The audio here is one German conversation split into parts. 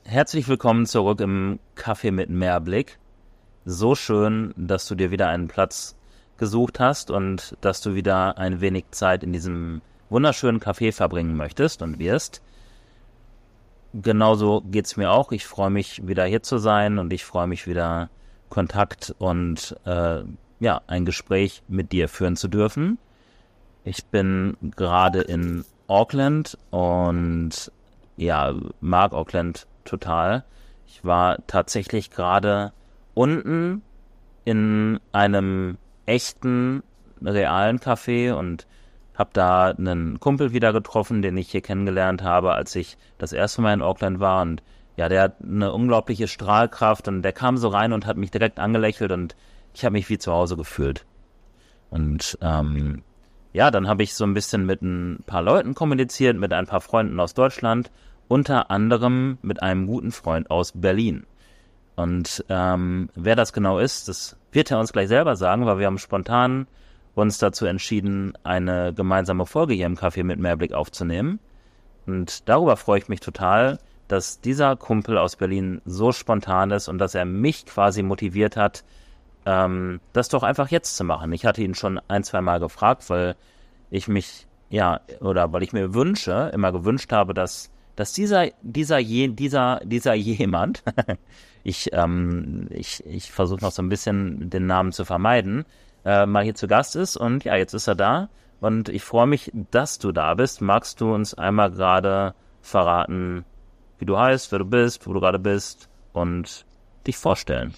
Herzlich willkommen zurück im Café mit Mehrblick. So schön, dass du dir wieder einen Platz gesucht hast und dass du wieder ein wenig Zeit in diesem wunderschönen Café verbringen möchtest und wirst. Genauso geht's mir auch. Ich freue mich, wieder hier zu sein und ich freue mich wieder, Kontakt und ein Gespräch mit dir führen zu dürfen. Ich bin gerade in Auckland und mag Auckland total. Ich war tatsächlich gerade unten in einem echten, realen Café und habe da einen Kumpel wieder getroffen, den ich hier kennengelernt habe, als ich das erste Mal in Auckland war. Und ja, der hat eine unglaubliche Strahlkraft und der kam so rein und hat mich direkt angelächelt und ich habe mich wie zu Hause gefühlt. Und dann habe ich so ein bisschen mit ein paar Leuten kommuniziert, mit ein paar Freunden aus Deutschland, unter anderem mit einem guten Freund aus Berlin. Und wer das genau ist, das wird er uns gleich selber sagen, weil wir haben spontan uns dazu entschieden, eine gemeinsame Folge hier im Café mit Mehrblick aufzunehmen. Und darüber freue ich mich total, dass dieser Kumpel aus Berlin so spontan ist und dass er mich quasi motiviert hat, das doch einfach jetzt zu machen. Ich hatte ihn schon ein, zwei Mal gefragt, weil ich mich, weil ich mir immer gewünscht habe, dass dieser jemand, ich versuche noch so ein bisschen den Namen zu vermeiden, mal hier zu Gast ist und ja, jetzt ist er da und ich freue mich, dass du da bist. Magst du uns einmal gerade verraten, wie du heißt, wer du bist, wo du gerade bist und dich vorstellen?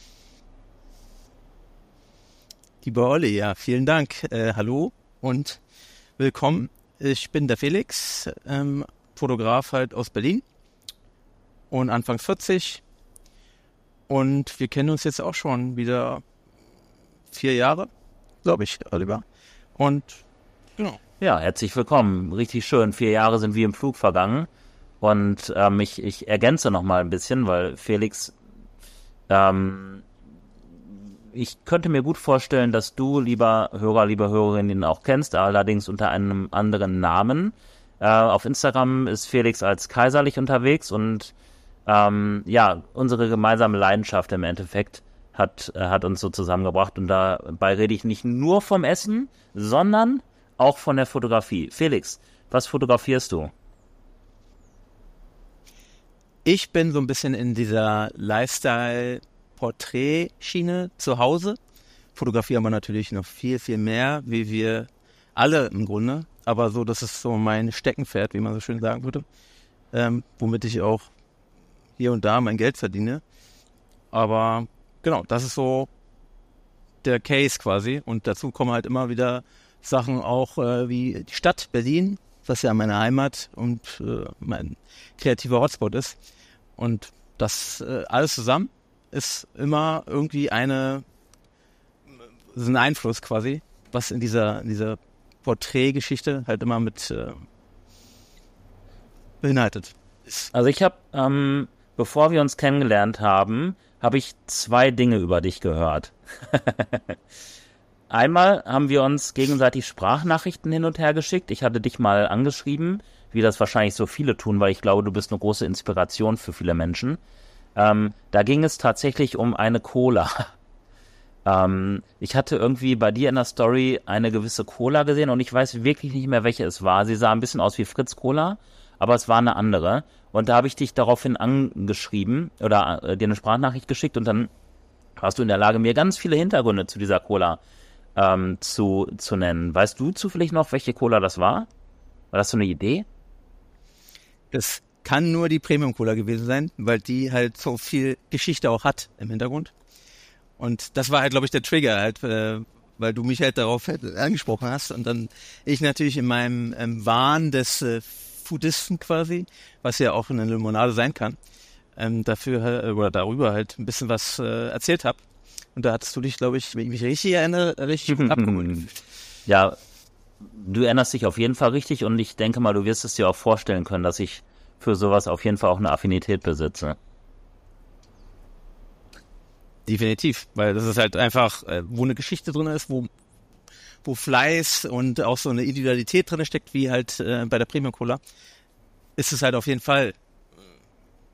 Lieber Olli, ja, vielen Dank. Hallo und willkommen. Ich bin der Felix, Fotograf halt aus Berlin und anfangs 40 und wir kennen uns jetzt auch schon wieder 4 Jahre, glaube ich, Oliver. Und genau. Ja, herzlich willkommen. Richtig schön. 4 Jahre sind wie im Flug vergangen und ich ergänze noch mal ein bisschen, weil Felix, ich könnte mir gut vorstellen, dass du, lieber Hörer, liebe Hörerin, ihn auch kennst, allerdings unter einem anderen Namen. Auf Instagram ist Felix als Kaiserlich unterwegs und unsere gemeinsame Leidenschaft im Endeffekt hat uns so zusammengebracht und dabei rede ich nicht nur vom Essen, sondern auch von der Fotografie. Felix, was fotografierst du? Ich bin so ein bisschen in dieser Lifestyle-Porträt-Schiene zu Hause. Fotografieren wir natürlich noch viel, viel mehr, wie wir alle im Grunde. Aber so, das ist so mein Steckenpferd, wie man so schön sagen würde, womit ich auch hier und da mein Geld verdiene. Aber genau, das ist so der Case quasi. Und dazu kommen halt immer wieder Sachen auch wie die Stadt Berlin, was ja meine Heimat und mein kreativer Hotspot ist. Und das alles zusammen ist immer irgendwie ein Einfluss quasi, was in dieser Porträtgeschichte halt immer mit beinhaltet ist. Also ich habe, bevor wir uns kennengelernt haben, habe ich 2 Dinge über dich gehört. Einmal haben wir uns gegenseitig Sprachnachrichten hin und her geschickt. Ich hatte dich mal angeschrieben, wie das wahrscheinlich so viele tun, weil ich glaube, du bist eine große Inspiration für viele Menschen. Da ging es tatsächlich um eine Cola. Ich hatte irgendwie bei dir in der Story eine gewisse Cola gesehen und ich weiß wirklich nicht mehr, welche es war. Sie sah ein bisschen aus wie Fritz Cola, aber es war eine andere. Und da habe ich dich daraufhin angeschrieben oder dir eine Sprachnachricht geschickt und dann warst du in der Lage, mir ganz viele Hintergründe zu dieser Cola zu nennen. Weißt du zufällig noch, welche Cola das war? War das so eine Idee? Das kann nur die Premium Cola gewesen sein, weil die halt so viel Geschichte auch hat im Hintergrund. Und das war halt, glaube ich, der Trigger halt, weil du mich halt darauf angesprochen hast und dann ich natürlich in meinem Wahn des Foodisten quasi, was ja auch eine Limonade sein kann, darüber halt ein bisschen was erzählt habe. Und da hattest du dich, glaube ich, wenn ich mich richtig erinnere, richtig gut abgeholt. Ja, du erinnerst dich auf jeden Fall richtig und ich denke mal, du wirst es dir auch vorstellen können, dass ich für sowas auf jeden Fall auch eine Affinität besitze. Definitiv, weil das ist halt einfach, wo eine Geschichte drin ist, wo Fleiß und auch so eine Individualität drin steckt, wie halt bei der Premium Cola, ist es halt auf jeden Fall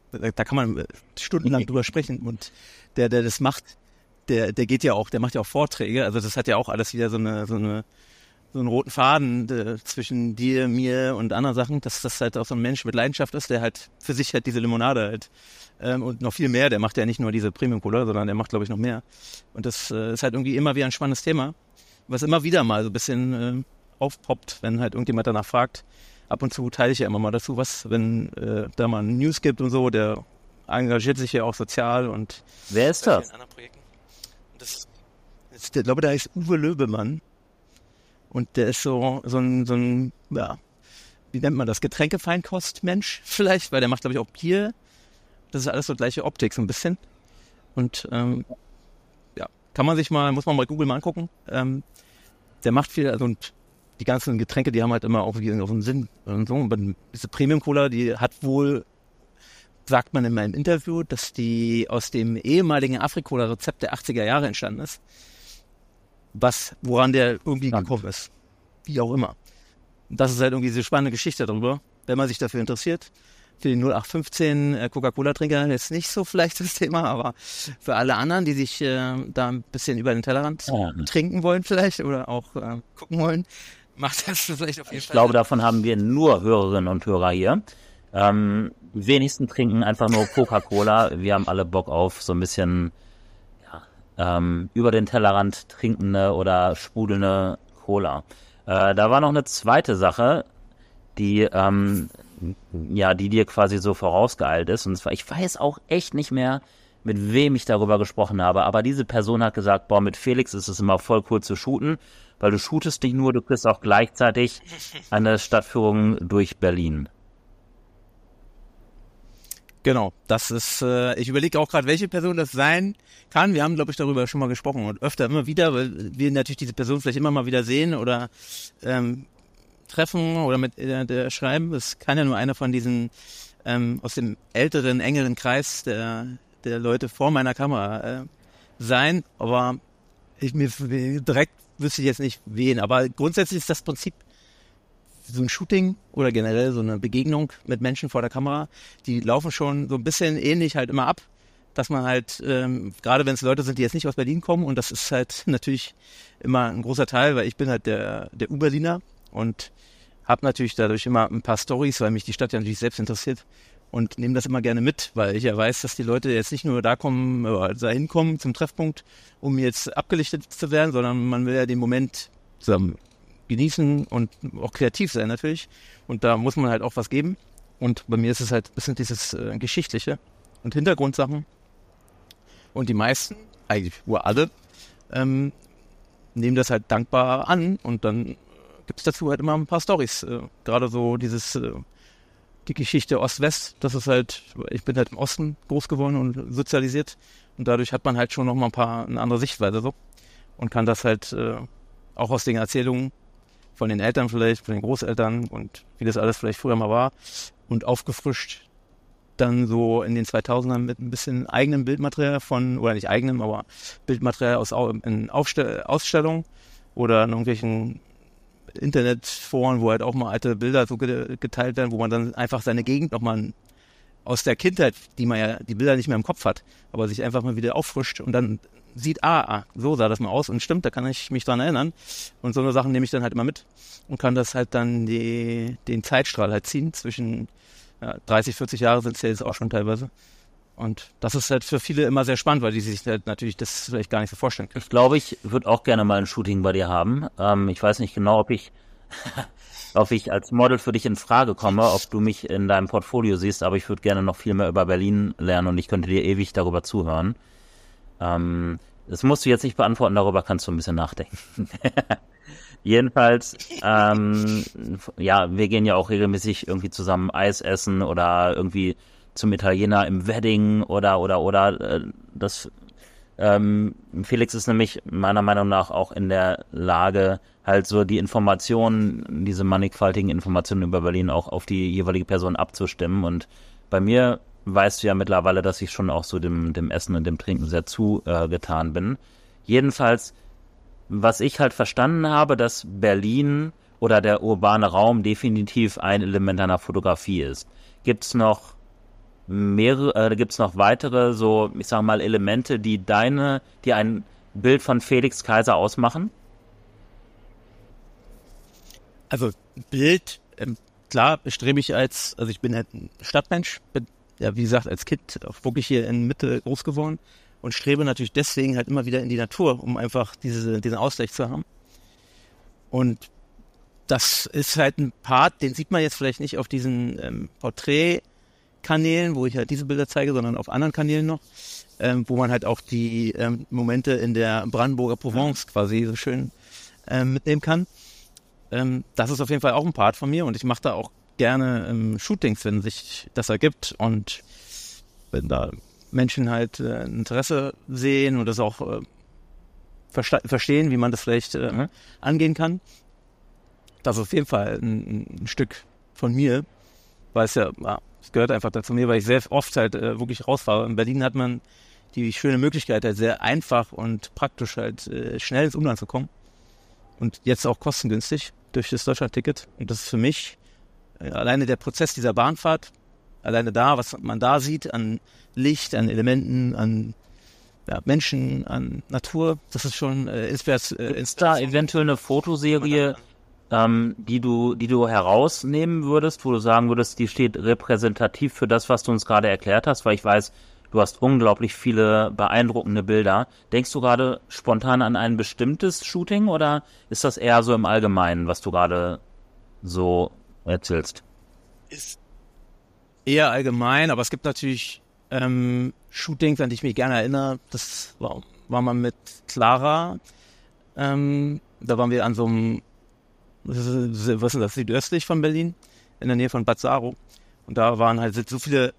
Da kann man stundenlang drüber sprechen. Und der das macht, der macht ja auch Vorträge. Also das hat ja auch alles wieder so einen roten Faden zwischen dir, mir und anderen Sachen, dass das halt auch so ein Mensch mit Leidenschaft ist, der halt für sich halt diese Limonade halt und noch viel mehr. Der macht ja nicht nur diese Premium Cola, sondern der macht, glaube ich, noch mehr. Und das ist halt irgendwie immer wieder ein spannendes Thema, was immer wieder mal so ein bisschen aufpoppt, wenn halt irgendjemand danach fragt. Ab und zu teile ich ja immer mal dazu was, wenn da mal News gibt und so. Der engagiert sich ja auch sozial und Wer ist das? in anderen Projekten. Ich glaube, da ist Uwe Löbemann. Und der ist so ein, ja, wie nennt man das, Getränkefeinkost-Mensch vielleicht, weil der macht, glaube ich, auch Bier. Das ist alles so gleiche Optik, so ein bisschen. Und ja, muss man mal Google mal angucken. Der macht viel, also und die ganzen Getränke, die haben halt immer auch einen Sinn und so. Und diese Premium-Cola, die hat wohl, sagt man in meinem Interview, dass die aus dem ehemaligen Afri-Cola-Rezept der 80er Jahre entstanden ist. Woran der irgendwie gekommen ist. Wie auch immer. Und das ist halt irgendwie diese spannende Geschichte darüber, wenn man sich dafür interessiert. Für den 0815 Coca-Cola-Trinker ist nicht so vielleicht das Thema, aber für alle anderen, die sich da ein bisschen über den Tellerrand trinken wollen vielleicht oder auch gucken wollen, macht das vielleicht auf jeden Fall. Ich glaube, davon haben wir nur Hörerinnen und Hörer hier. Die wenigsten trinken einfach nur Coca-Cola. Wir haben alle Bock auf so ein bisschen über den Tellerrand trinkende oder sprudelnde Cola. Da war noch eine zweite Sache, die dir quasi so vorausgeeilt ist. Und zwar, ich weiß auch echt nicht mehr, mit wem ich darüber gesprochen habe, aber diese Person hat gesagt, boah, mit Felix ist es immer voll cool zu shooten, weil du shootest nicht nur, du kriegst auch gleichzeitig eine Stadtführung durch Berlin. Genau, das ist, ich überlege auch gerade, welche Person das sein kann. Wir haben, glaube ich, darüber schon mal gesprochen und öfter immer wieder, weil wir natürlich diese Person vielleicht immer mal wieder sehen oder treffen oder mit der schreiben. Es kann ja nur einer von diesen aus dem älteren, engeren Kreis der Leute vor meiner Kamera sein, aber direkt wüsste ich jetzt nicht wen. Aber grundsätzlich ist das Prinzip so ein Shooting oder generell so eine Begegnung mit Menschen vor der Kamera, die laufen schon so ein bisschen ähnlich halt immer ab, dass man halt, gerade wenn es Leute sind, die jetzt nicht aus Berlin kommen, und das ist halt natürlich immer ein großer Teil, weil ich bin halt der U-Berliner und habe natürlich dadurch immer ein paar Storys, weil mich die Stadt ja natürlich selbst interessiert und nehme das immer gerne mit, weil ich ja weiß, dass die Leute jetzt nicht nur da kommen, da hinkommen zum Treffpunkt, um jetzt abgelichtet zu werden, sondern man will ja den Moment zusammen genießen und auch kreativ sein natürlich. Und da muss man halt auch was geben. Und bei mir ist es halt ein bisschen dieses Geschichtliche und Hintergrundsachen. Und die meisten, eigentlich nur alle, nehmen das halt dankbar an. Und dann gibt es dazu halt immer ein paar Storys. Gerade so die Geschichte Ost-West, das ist halt, ich bin halt im Osten groß geworden und sozialisiert. Und dadurch hat man halt schon noch mal eine andere Sichtweise so. Und kann das halt auch aus den Erzählungen von den Eltern vielleicht, von den Großeltern und wie das alles vielleicht früher mal war und aufgefrischt dann so in den 2000ern mit ein bisschen eigenem Bildmaterial oder nicht eigenem, aber Bildmaterial in Ausstellungen oder in irgendwelchen Internetforen, wo halt auch mal alte Bilder so geteilt werden, wo man dann einfach seine Gegend nochmal aus der Kindheit, die man ja die Bilder nicht mehr im Kopf hat, aber sich einfach mal wieder auffrischt und dann sieht, so sah das mal aus und stimmt, da kann ich mich dran erinnern. Und so eine Sachen nehme ich dann halt immer mit und kann das halt dann den Zeitstrahl halt ziehen. Zwischen 30, 40 Jahre sind es ja jetzt auch schon teilweise. Und das ist halt für viele immer sehr spannend, weil die sich halt natürlich das vielleicht gar nicht so vorstellen können. Ich glaube, ich würde auch gerne mal ein Shooting bei dir haben. Ich weiß nicht genau, ob ich als Model für dich in Frage komme, ob du mich in deinem Portfolio siehst, aber ich würde gerne noch viel mehr über Berlin lernen und ich könnte dir ewig darüber zuhören. Das musst du jetzt nicht beantworten, darüber kannst du ein bisschen nachdenken. Jedenfalls, wir gehen ja auch regelmäßig irgendwie zusammen Eis essen oder irgendwie zum Italiener im Wedding oder das Felix ist nämlich meiner Meinung nach auch in der Lage, halt so die Informationen, diese mannigfaltigen Informationen über Berlin auch auf die jeweilige Person abzustimmen. Und bei mir weißt du ja mittlerweile, dass ich schon auch so dem Essen und dem Trinken sehr zugetan bin. Jedenfalls, was ich halt verstanden habe, dass Berlin oder der urbane Raum definitiv ein Element einer Fotografie ist. Gibt's noch gibt's noch weitere, so, ich sag mal, Elemente, die ein Bild von Felix Kaiser ausmachen? Also Bild, klar, strebe ich also ich bin halt ein Stadtmensch, bin ja wie gesagt als Kind auch wirklich hier in Mitte groß geworden und strebe natürlich deswegen halt immer wieder in die Natur, um einfach diesen Ausgleich zu haben. Und das ist halt ein Part, den sieht man jetzt vielleicht nicht auf diesen Porträtkanälen, wo ich halt diese Bilder zeige, sondern auf anderen Kanälen noch, wo man halt auch die Momente in der Brandenburger Provence quasi so schön mitnehmen kann. Das ist auf jeden Fall auch ein Part von mir und ich mache da auch gerne Shootings, wenn sich das ergibt und wenn da Menschen halt Interesse sehen und das auch verstehen, wie man das vielleicht angehen kann. Das ist auf jeden Fall ein Stück von mir, weil es gehört einfach dazu mir, weil ich sehr oft halt wirklich rausfahre. In Berlin hat man die schöne Möglichkeit, halt sehr einfach und praktisch halt schnell ins Umland zu kommen und jetzt auch kostengünstig durch das Deutschlandticket. Und das ist für mich alleine der Prozess dieser Bahnfahrt, alleine da, was man da sieht an Licht, an Elementen, an Menschen, an Natur, das ist schon Ist da eventuell eine Fotoserie, die du herausnehmen würdest, wo du sagen würdest, die steht repräsentativ für das, was du uns gerade erklärt hast, weil ich weiß, du hast unglaublich viele beeindruckende Bilder. Denkst du gerade spontan an ein bestimmtes Shooting oder ist das eher so im Allgemeinen, was du gerade so erzählst? Ist eher allgemein, aber es gibt natürlich Shootings, an die ich mich gerne erinnere. Das war mal mit Clara. Da waren wir an so einem, was ist das, südöstlich von Berlin, in der Nähe von Bad Saro. Und da waren halt so viele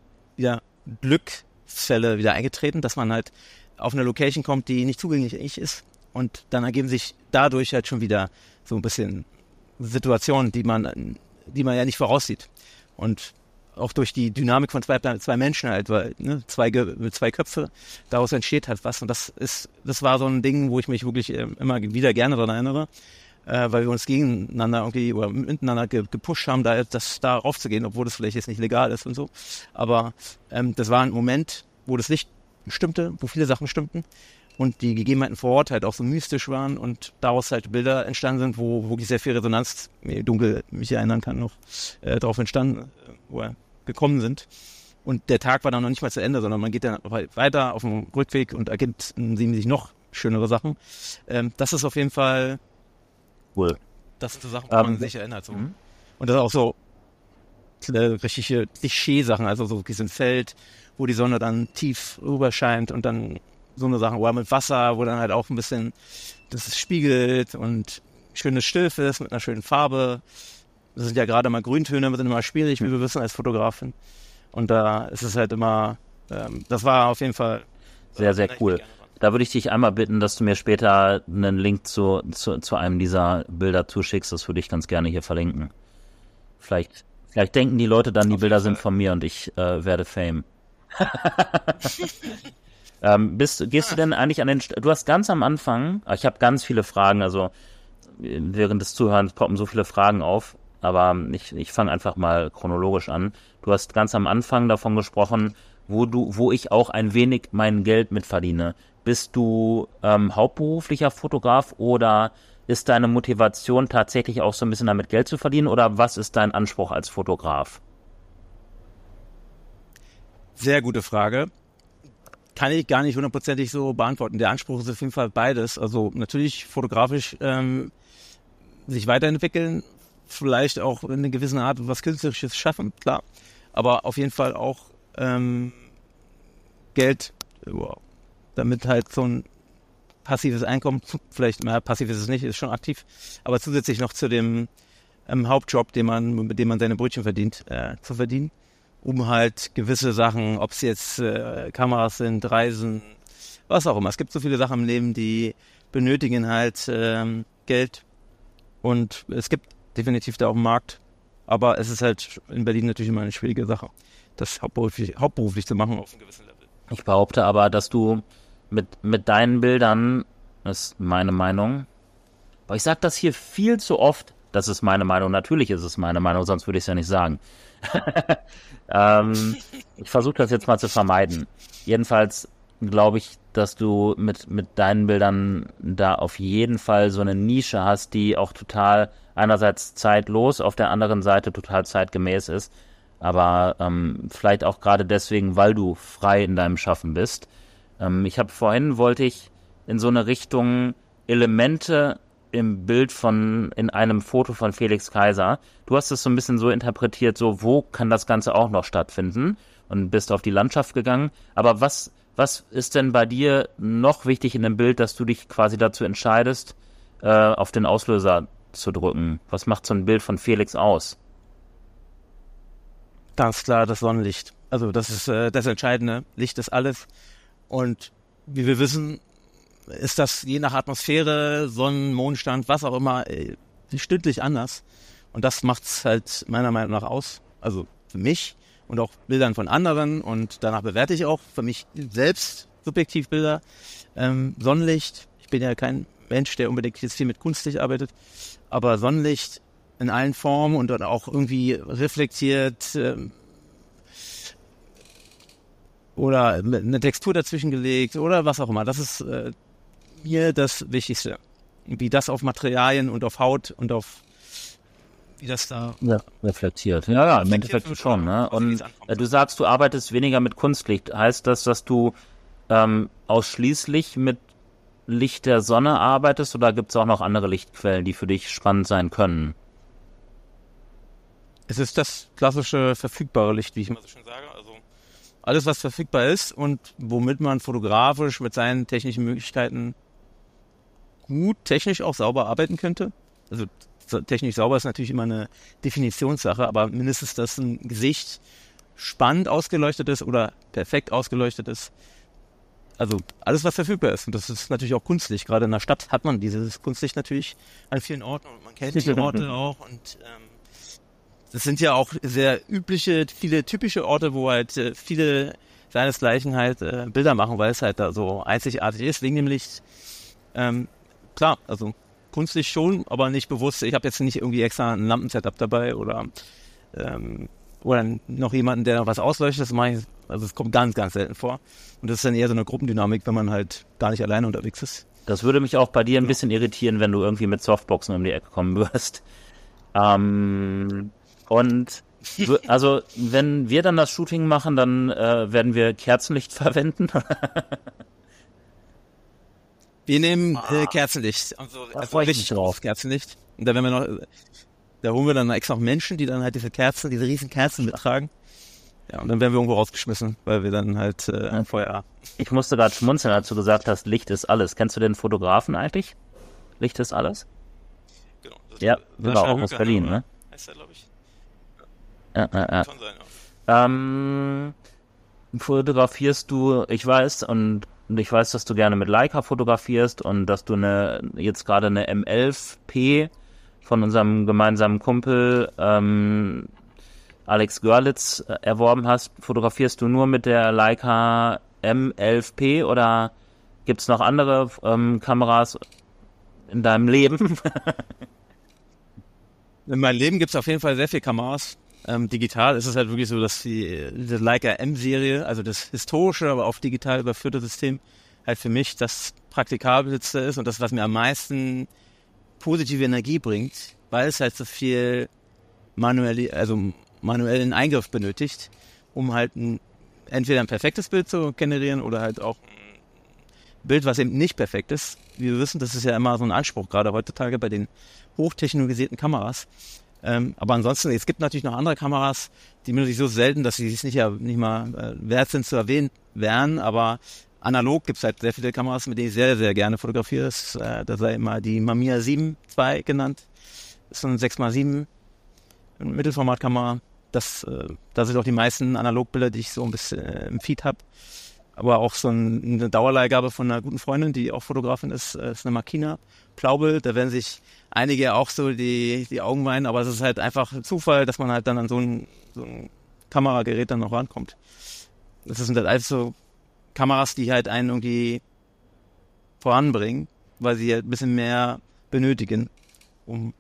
Glücksfälle wieder eingetreten, dass man halt auf eine Location kommt, die nicht zugänglich ist. Und dann ergeben sich dadurch halt schon wieder so ein bisschen Situationen, die man ja nicht voraussieht. Und auch durch die Dynamik von zwei Menschen halt, weil zwei Köpfe, daraus entsteht halt was. Und das war so ein Ding, wo ich mich wirklich immer wieder gerne daran erinnere, weil wir uns gegeneinander irgendwie oder miteinander gepusht haben, da raufzugehen, obwohl das vielleicht jetzt nicht legal ist und so. Aber das war ein Moment, wo das Licht stimmte, wo viele Sachen stimmten und die Gegebenheiten vor Ort halt auch so mystisch waren und daraus halt Bilder entstanden sind, wo wirklich sehr viel Resonanz, dunkel mich erinnern kann noch, darauf entstanden, wo wir gekommen sind. Und der Tag war dann noch nicht mal zu Ende, sondern man geht dann weiter auf dem Rückweg und ergibt sich noch schönere Sachen. Das ist auf jeden Fall cool. Das sind so Sachen, wo man sich erinnert. So. Und das ist auch so richtige Klischee-Sachen, also so ein Feld, wo die Sonne dann tief rüber scheint und dann so eine Sache, oder mit Wasser, wo dann halt auch ein bisschen das spiegelt und schönes Stilf ist mit einer schönen Farbe. Das sind ja gerade mal Grüntöne, sind immer schwierig, wie wir wissen als Fotografin. Und da ist es halt immer, das war auf jeden Fall sehr, sehr cool. Da würde ich dich einmal bitten, dass du mir später einen Link zu einem dieser Bilder zuschickst. Das würde ich ganz gerne hier verlinken. Vielleicht denken die Leute dann, die Bilder sind von mir und ich werde Fame. Gehst du denn eigentlich du hast ganz am Anfang, ich habe ganz viele Fragen, also während des Zuhörens poppen so viele Fragen auf, aber ich fange einfach mal chronologisch an. Du hast ganz am Anfang davon gesprochen, wo ich auch ein wenig mein Geld mitverdiene. Bist du hauptberuflicher Fotograf oder ist deine Motivation tatsächlich auch so ein bisschen damit Geld zu verdienen oder was ist dein Anspruch als Fotograf? Sehr gute Frage. Kann ich gar nicht hundertprozentig so beantworten. Der Anspruch ist auf jeden Fall beides. Also natürlich fotografisch sich weiterentwickeln, vielleicht auch in einer gewissen Art was Künstlerisches schaffen, klar. Aber auf jeden Fall auch Geld, damit halt so ein passives Einkommen, vielleicht, passiv ist es nicht, ist schon aktiv, aber zusätzlich noch zu dem Hauptjob, mit dem man seine Brötchen verdient, zu verdienen, um halt gewisse Sachen, ob es jetzt Kameras sind, Reisen, was auch immer. Es gibt so viele Sachen im Leben, die benötigen halt Geld und es gibt definitiv da auch einen Markt, aber es ist halt in Berlin natürlich immer eine schwierige Sache, das hauptberuflich zu machen auf einem gewissen Level. Ich behaupte aber, dass du mit deinen Bildern, das ist meine Meinung, aber ich sage das hier viel zu oft, Das ist meine Meinung. Natürlich ist es meine Meinung, sonst würde ich es ja nicht sagen. Ich versuche das jetzt mal zu vermeiden. Jedenfalls glaube ich, dass du mit deinen Bildern da auf jeden Fall so eine Nische hast, die auch total einerseits zeitlos, auf der anderen Seite total zeitgemäß ist. Aber vielleicht auch gerade deswegen, weil du frei in deinem Schaffen bist. Wollte ich in so eine Richtung Elemente in einem Foto von Felix Kaiser. Du hast es so ein bisschen so interpretiert, so wo kann das Ganze auch noch stattfinden, und bist auf die Landschaft gegangen. Aber was ist denn bei dir noch wichtig in dem Bild, dass du dich quasi dazu entscheidest, auf den Auslöser zu drücken? Was macht so ein Bild von Felix aus? Ganz klar das Sonnenlicht. Also das ist das Entscheidende. Licht ist alles. Und wie wir wissen, ist das je nach Atmosphäre, Sonnen-, Mondstand, was auch immer, stündlich anders. Und das macht's halt meiner Meinung nach aus. Also für mich und auch Bildern von anderen. Und danach bewerte ich auch für mich selbst subjektiv Bilder. Sonnenlicht. Ich bin ja kein Mensch, der unbedingt jetzt viel mit Kunstlicht arbeitet. Aber Sonnenlicht in allen Formen und dann auch irgendwie reflektiert, oder eine Textur dazwischen gelegt oder was auch immer. Das ist mir das Wichtigste. Wie das auf Materialien und auf Haut und auf wie das da reflektiert. Ja, im Endeffekt schon. Ne? Und du sagst, du arbeitest weniger mit Kunstlicht. Heißt das, dass du ausschließlich mit Licht der Sonne arbeitest, oder gibt es auch noch andere Lichtquellen, die für dich spannend sein können? Es ist das klassische verfügbare Licht, wie ich immer so schön sage. Also alles, was verfügbar ist und womit man fotografisch mit seinen technischen Möglichkeiten gut, technisch auch sauber arbeiten könnte. Also technisch sauber ist natürlich immer eine Definitionssache, aber mindestens, dass ein Gesicht spannend ausgeleuchtet ist oder perfekt ausgeleuchtet ist. Also alles, was verfügbar ist. Und das ist natürlich auch Kunstlicht. Gerade in der Stadt hat man dieses Kunstlicht natürlich an vielen Orten und man kennt die Orte auch. Und das sind ja auch sehr übliche, viele typische Orte, wo halt viele seinesgleichen halt Bilder machen, weil es halt da so einzigartig ist, wegen dem Licht. Klar, also Kunstlicht schon, aber nicht bewusst. Ich habe jetzt nicht irgendwie extra ein Lampensetup dabei oder noch jemanden, der noch was ausleuchtet. Das mache ich, also es kommt ganz, ganz selten vor. Und das ist dann eher so eine Gruppendynamik, wenn man halt gar nicht alleine unterwegs ist. Das würde mich auch bei dir ein bisschen irritieren, wenn du irgendwie mit Softboxen um die Ecke kommen würdest. Und also wenn wir dann das Shooting machen, dann werden wir Kerzenlicht verwenden. Wir nehmen Kerzenlicht. Also, da freue ich mich drauf. Kerzenlicht. Und da da holen wir dann extra noch Menschen, die dann halt diese riesen Kerzen mittragen. Ja, und dann werden wir irgendwo rausgeschmissen, weil wir dann halt Feuer. Ich musste gerade schmunzeln, als du gesagt hast, Licht ist alles. Kennst du den Fotografen eigentlich? Licht ist alles? Genau. Ja, genau, auch aus Berlin, ne? Heißt der, glaube ich. Ja. Kann sein, ja. Fotografierst du, ich weiß, dass du gerne mit Leica fotografierst und dass du jetzt gerade eine M11P von unserem gemeinsamen Kumpel Alex Görlitz erworben hast. Fotografierst du nur mit der Leica M11P oder gibt's noch andere Kameras in deinem Leben? In meinem Leben gibt's auf jeden Fall sehr viele Kameras. Digital ist es halt wirklich so, dass diese Leica M-Serie, also das historische, aber auf digital überführte System, halt für mich das praktikabelste ist und das, was mir am meisten positive Energie bringt, weil es halt so viel manuellen Eingriff benötigt, um halt entweder ein perfektes Bild zu generieren oder halt auch ein Bild, was eben nicht perfekt ist. Wie wir wissen, das ist ja immer so ein Anspruch, gerade heutzutage bei den hochtechnologisierten Kameras. Aber ansonsten, es gibt natürlich noch andere Kameras, die mir natürlich so selten, dass sie es nicht mal wert sind zu erwähnen wären, aber analog gibt es halt sehr viele Kameras, mit denen ich sehr, sehr gerne fotografiere. Da sei immer die Mamiya 7 II genannt. Das ist so ein 6x7 Mittelformatkamera. Das sind auch die meisten Analogbilder, die ich so ein bisschen im Feed habe. Aber auch so eine Dauerleihgabe von einer guten Freundin, die auch Fotografin ist eine Makina Plaubild. Da werden sich einige auch so die Augen weinen, aber es ist halt einfach Zufall, dass man halt dann an so ein Kameragerät dann noch rankommt. Das sind halt alles so Kameras, die halt einen irgendwie voranbringen, weil sie halt ein bisschen mehr benötigen, um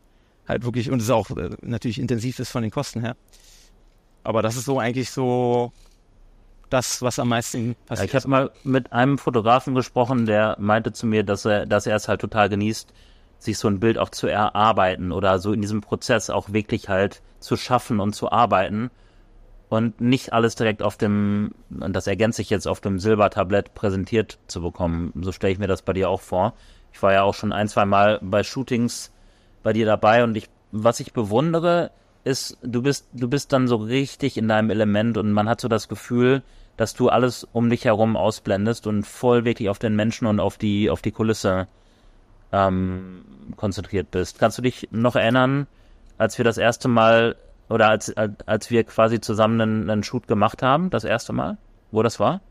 halt wirklich, und es auch natürlich intensiv ist von den Kosten her. Aber das ist so eigentlich so das, was am meisten passiert. Ich habe mal mit einem Fotografen gesprochen, der meinte zu mir, dass er es halt total genießt, sich so ein Bild auch zu erarbeiten oder so in diesem Prozess auch wirklich halt zu schaffen und zu arbeiten und nicht alles direkt und das ergänzt sich jetzt, auf dem Silbertablett präsentiert zu bekommen. So stelle ich mir das bei dir auch vor. Ich war ja auch schon 1-2 Mal bei Shootings bei dir dabei und was ich bewundere, ist, du bist dann so richtig in deinem Element und man hat so das Gefühl, dass du alles um dich herum ausblendest und voll wirklich auf den Menschen und auf die Kulisse konzentriert bist. Kannst du dich noch erinnern, als wir das erste Mal oder als wir quasi zusammen einen Shoot gemacht haben, das erste Mal, wo das war?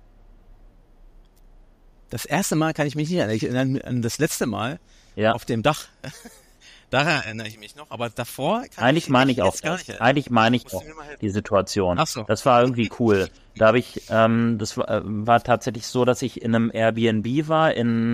Das erste Mal kann ich mich nicht erinnern. Ich erinnere an das letzte Mal auf dem Dach. Daran erinnere ich mich noch, aber davor eigentlich meine ich auch die Situation. Ach so. Das war irgendwie cool. Da habe ich, das war tatsächlich so, dass ich in einem Airbnb war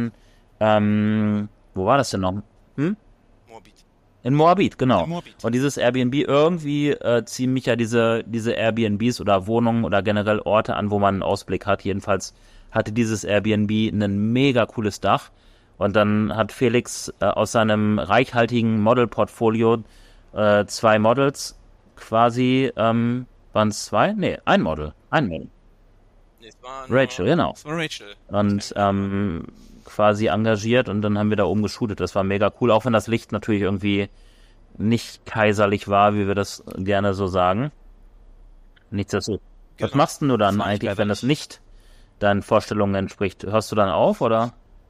wo war das denn noch? Moabit. In Moabit, genau. In Moabit. Und dieses Airbnb, irgendwie ziehen mich ja diese Airbnbs oder Wohnungen oder generell Orte an, wo man einen Ausblick hat. Jedenfalls hatte dieses Airbnb ein mega cooles Dach. Und dann hat Felix aus seinem reichhaltigen Model-Portfolio 2 Models quasi, waren es 2? Nee, ein Model. Nee, es war Rachel, genau. Es war Rachel. Und quasi engagiert und dann haben wir da oben geshootet. Das war mega cool, auch wenn das Licht natürlich irgendwie nicht kaiserlich war, wie wir das gerne so sagen. Nichtsdestotrotz. Genau. Was machst denn du dann Das war nicht eigentlich, wenn das kaiserlich. nicht deinen Vorstellungen entspricht? Hörst du dann auf, oder?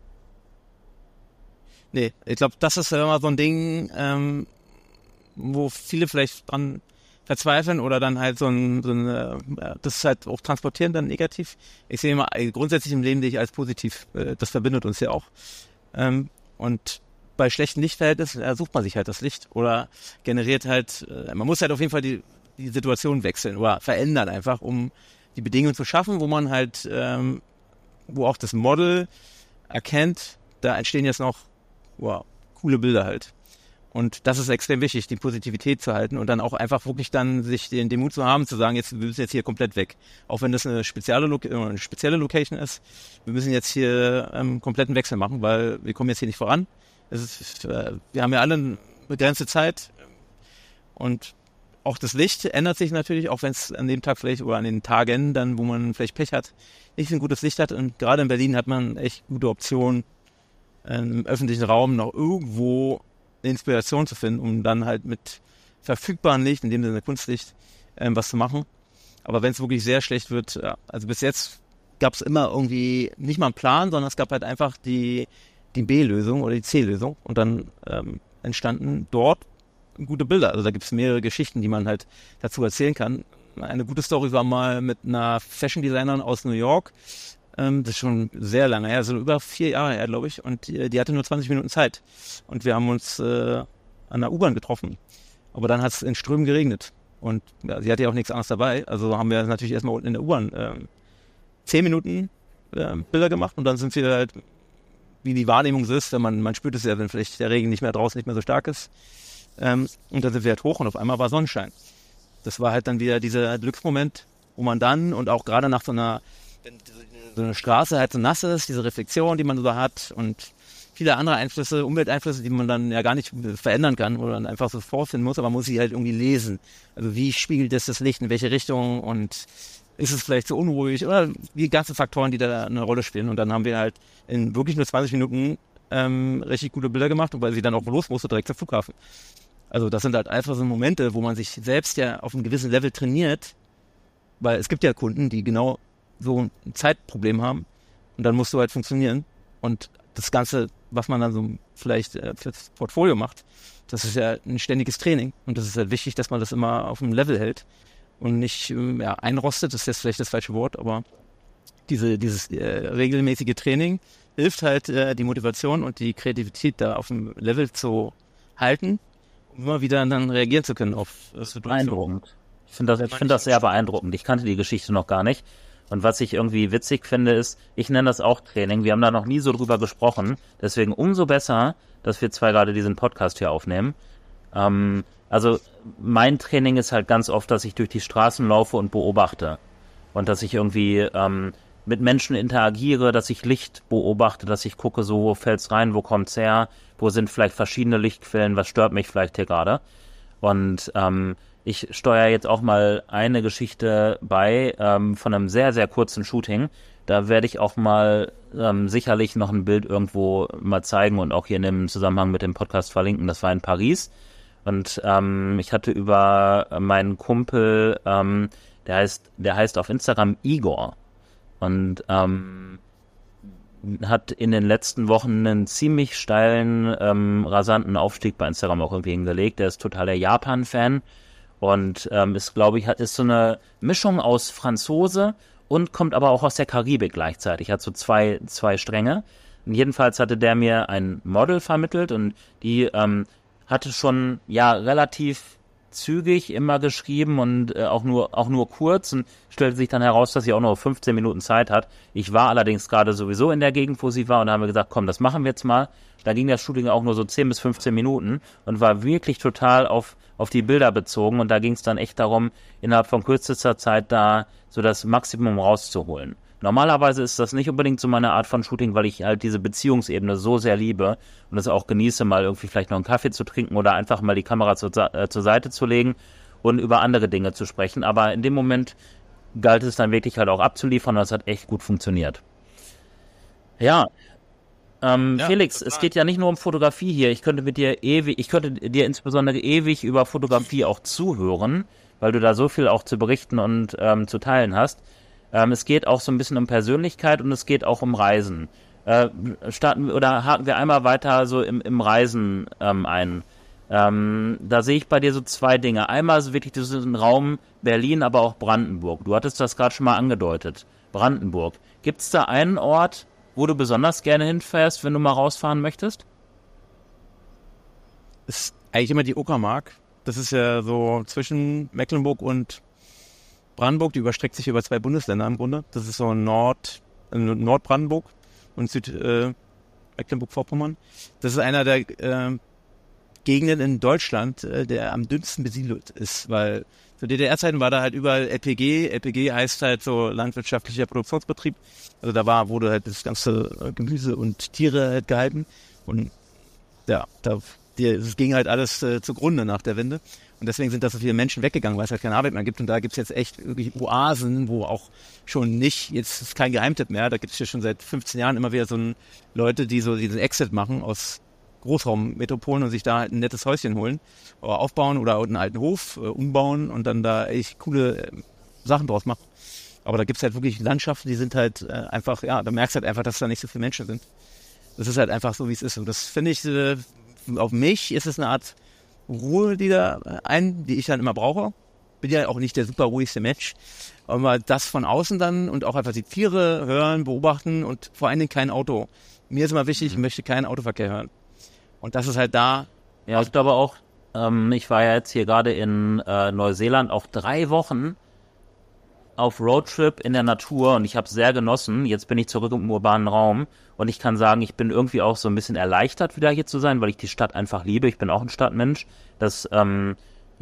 Nee, ich glaube, das ist ja immer so ein Ding, wo viele vielleicht dran verzweifeln oder dann halt das ist halt auch transportieren dann negativ. Ich sehe immer grundsätzlich im Leben dich als positiv, das verbindet uns ja auch. Und bei schlechten Lichtverhältnissen sucht man sich halt das Licht oder generiert halt, man muss halt auf jeden Fall die Situation wechseln oder verändern einfach, um die Bedingungen zu schaffen, wo man halt, wo auch das Model erkennt, da entstehen jetzt noch coole Bilder halt. Und das ist extrem wichtig, die Positivität zu halten und dann auch einfach wirklich dann sich den Mut zu haben, zu sagen, wir müssen jetzt hier komplett weg. Auch wenn das eine spezielle Location ist, wir müssen jetzt hier kompletten Wechsel machen, weil wir kommen jetzt hier nicht voran. Wir haben ja alle eine begrenzte Zeit und auch das Licht ändert sich natürlich, auch wenn es an dem Tag vielleicht oder an den Tagen dann, wo man vielleicht Pech hat, nicht so ein gutes Licht hat. Und gerade in Berlin hat man echt gute Optionen, im öffentlichen Raum noch irgendwo eine Inspiration zu finden, um dann halt mit verfügbarem Licht, in dem Sinne Kunstlicht, was zu machen. Aber wenn es wirklich sehr schlecht wird, also bis jetzt gab es immer irgendwie nicht mal einen Plan, sondern es gab halt einfach die B-Lösung oder die C-Lösung und dann entstanden dort gute Bilder. Also da gibt es mehrere Geschichten, die man halt dazu erzählen kann. Eine gute Story war mal mit einer Fashion-Designerin aus New York. Das ist schon sehr lange her, so über 4 Jahre her, glaube ich. Und die hatte nur 20 Minuten Zeit. Und wir haben uns an der U-Bahn getroffen. Aber dann hat es in Strömen geregnet. Und ja, sie hatte ja auch nichts anderes dabei. Also haben wir natürlich erstmal unten in der U-Bahn 10 Minuten Bilder gemacht. Und dann sind wir halt, wie die Wahrnehmung so ist, wenn man spürt es ja, wenn vielleicht der Regen nicht mehr draußen nicht mehr so stark ist. Und dann sind wir halt hoch und auf einmal war Sonnenschein. Das war halt dann wieder dieser Glücksmoment, wo man dann und auch gerade nach so einer, wenn so eine Straße halt so nass ist, diese Reflexion, die man so hat und viele andere Einflüsse, Umwelteinflüsse, die man dann ja gar nicht verändern kann oder dann einfach so vorfinden muss, aber man muss sie halt irgendwie lesen. Also wie spiegelt das Licht, in welche Richtung und ist es vielleicht so unruhig oder die ganzen Faktoren, die da eine Rolle spielen. Und dann haben wir halt in wirklich nur 20 Minuten richtig gute Bilder gemacht und weil sie dann auch los musste, direkt zum Flughafen. Also das sind halt einfach so Momente, wo man sich selbst ja auf einem gewissen Level trainiert, weil es gibt ja Kunden, die genau so ein Zeitproblem haben und dann musst du halt funktionieren und das Ganze, was man dann so vielleicht fürs Portfolio macht, das ist ja ein ständiges Training und das ist halt wichtig, dass man das immer auf einem Level hält und nicht einrostet, das ist jetzt vielleicht das falsche Wort, aber dieses regelmäßige Training hilft halt, die Motivation und die Kreativität da auf dem Level zu halten, um immer wieder dann reagieren zu können auf Situationen. Beeindruckend. Ich finde das sehr beeindruckend. Ich kannte die Geschichte noch gar nicht. Und was ich irgendwie witzig finde, ist, ich nenne das auch Training. Wir haben da noch nie so drüber gesprochen. Deswegen umso besser, dass wir zwei gerade diesen Podcast hier aufnehmen. Also mein Training ist halt ganz oft, dass ich durch die Straßen laufe und beobachte und dass ich irgendwie mit Menschen interagiere, dass ich Licht beobachte, dass ich gucke, so wo fällt's rein, wo kommt's her, wo sind vielleicht verschiedene Lichtquellen, was stört mich vielleicht hier gerade. Und ich steuere jetzt auch mal eine Geschichte bei von einem sehr, sehr kurzen Shooting. Da werde ich auch mal sicherlich noch ein Bild irgendwo mal zeigen und auch hier in dem Zusammenhang mit dem Podcast verlinken. Das war in Paris. Und ich hatte über meinen Kumpel, der heißt auf Instagram Igor. Und hat in den letzten Wochen einen ziemlich steilen, rasanten Aufstieg bei Instagram auch irgendwie hingelegt. Der ist totaler Japan-Fan und ist, glaube ich, ist so eine Mischung aus Franzose und kommt aber auch aus der Karibik gleichzeitig. Hat so zwei Stränge. Und jedenfalls hatte der mir ein Model vermittelt und die hatte schon ja relativ zügig immer geschrieben und auch nur kurz und stellte sich dann heraus, dass sie auch nur 15 Minuten Zeit hat. Ich war allerdings gerade sowieso in der Gegend, wo sie war und da haben wir gesagt, komm, das machen wir jetzt mal. Da ging das Shooting auch nur so 10 bis 15 Minuten und war wirklich total auf die Bilder bezogen und da ging es dann echt darum, innerhalb von kürzester Zeit da so das Maximum rauszuholen. Normalerweise ist das nicht unbedingt so meine Art von Shooting, weil ich halt diese Beziehungsebene so sehr liebe und es auch genieße, mal irgendwie vielleicht noch einen Kaffee zu trinken oder einfach mal die Kamera zur Seite zu legen und über andere Dinge zu sprechen. Aber in dem Moment galt es dann wirklich halt auch abzuliefern und das hat echt gut funktioniert. Ja, Felix, es geht ja nicht nur um Fotografie hier. Ich könnte dir insbesondere ewig über Fotografie auch zuhören, weil du da so viel auch zu berichten und zu teilen hast. Es geht auch so ein bisschen um Persönlichkeit und es geht auch um Reisen. Haken wir einmal weiter so im Reisen ein. Da sehe ich bei dir so zwei Dinge. Einmal so wirklich diesen Raum Berlin, aber auch Brandenburg. Du hattest das gerade schon mal angedeutet. Brandenburg. Gibt es da einen Ort, wo du besonders gerne hinfährst, wenn du mal rausfahren möchtest? Ist eigentlich immer die Uckermark. Das ist ja so zwischen Mecklenburg und Brandenburg, die überstreckt sich über 2 Bundesländer im Grunde. Das ist so Nordbrandenburg und Mecklenburg-Vorpommern. Das ist einer der Gegenden in Deutschland, der am dünnsten besiedelt ist, weil zu DDR-Zeiten war da halt überall LPG. LPG heißt halt so landwirtschaftlicher Produktionsbetrieb. Also wurde halt das ganze Gemüse und Tiere halt gehalten. Und ja, es ging halt alles zugrunde nach der Wende. Und deswegen sind da so viele Menschen weggegangen, weil es halt keine Arbeit mehr gibt. Und da gibt's jetzt echt wirklich Oasen, wo auch schon nicht, jetzt ist kein Geheimtipp mehr, da gibt's ja schon seit 15 Jahren immer wieder so Leute, die so diesen Exit machen aus Großraummetropolen und sich da halt ein nettes Häuschen holen, oder aufbauen oder einen alten Hof umbauen und dann da echt coole Sachen draus machen. Aber da gibt's halt wirklich Landschaften, die sind halt einfach, ja, da merkst du halt einfach, dass da nicht so viele Menschen sind. Das ist halt einfach so, wie es ist. Und das finde ich, auf mich ist es eine Art Ruhe, die ich dann immer brauche. Bin ja auch nicht der super ruhigste Mensch. Aber das von außen dann und auch einfach die Tiere hören, beobachten und vor allen Dingen kein Auto. Mir ist immer wichtig, ich möchte keinen Autoverkehr hören. Und das ist halt da. Ja, ich glaube auch, ich war ja jetzt hier gerade in Neuseeland auch 3 Wochen auf Roadtrip in der Natur und ich habe es sehr genossen. Jetzt bin ich zurück im urbanen Raum und ich kann sagen, ich bin irgendwie auch so ein bisschen erleichtert, wieder hier zu sein, weil ich die Stadt einfach liebe. Ich bin auch ein Stadtmensch. Das haben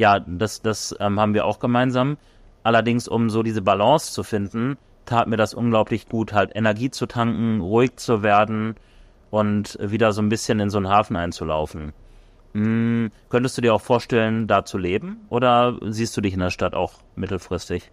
wir auch gemeinsam. Allerdings, um so diese Balance zu finden, tat mir das unglaublich gut, halt Energie zu tanken, ruhig zu werden und wieder so ein bisschen in so einen Hafen einzulaufen. Könntest du dir auch vorstellen, da zu leben? Oder siehst du dich in der Stadt auch mittelfristig?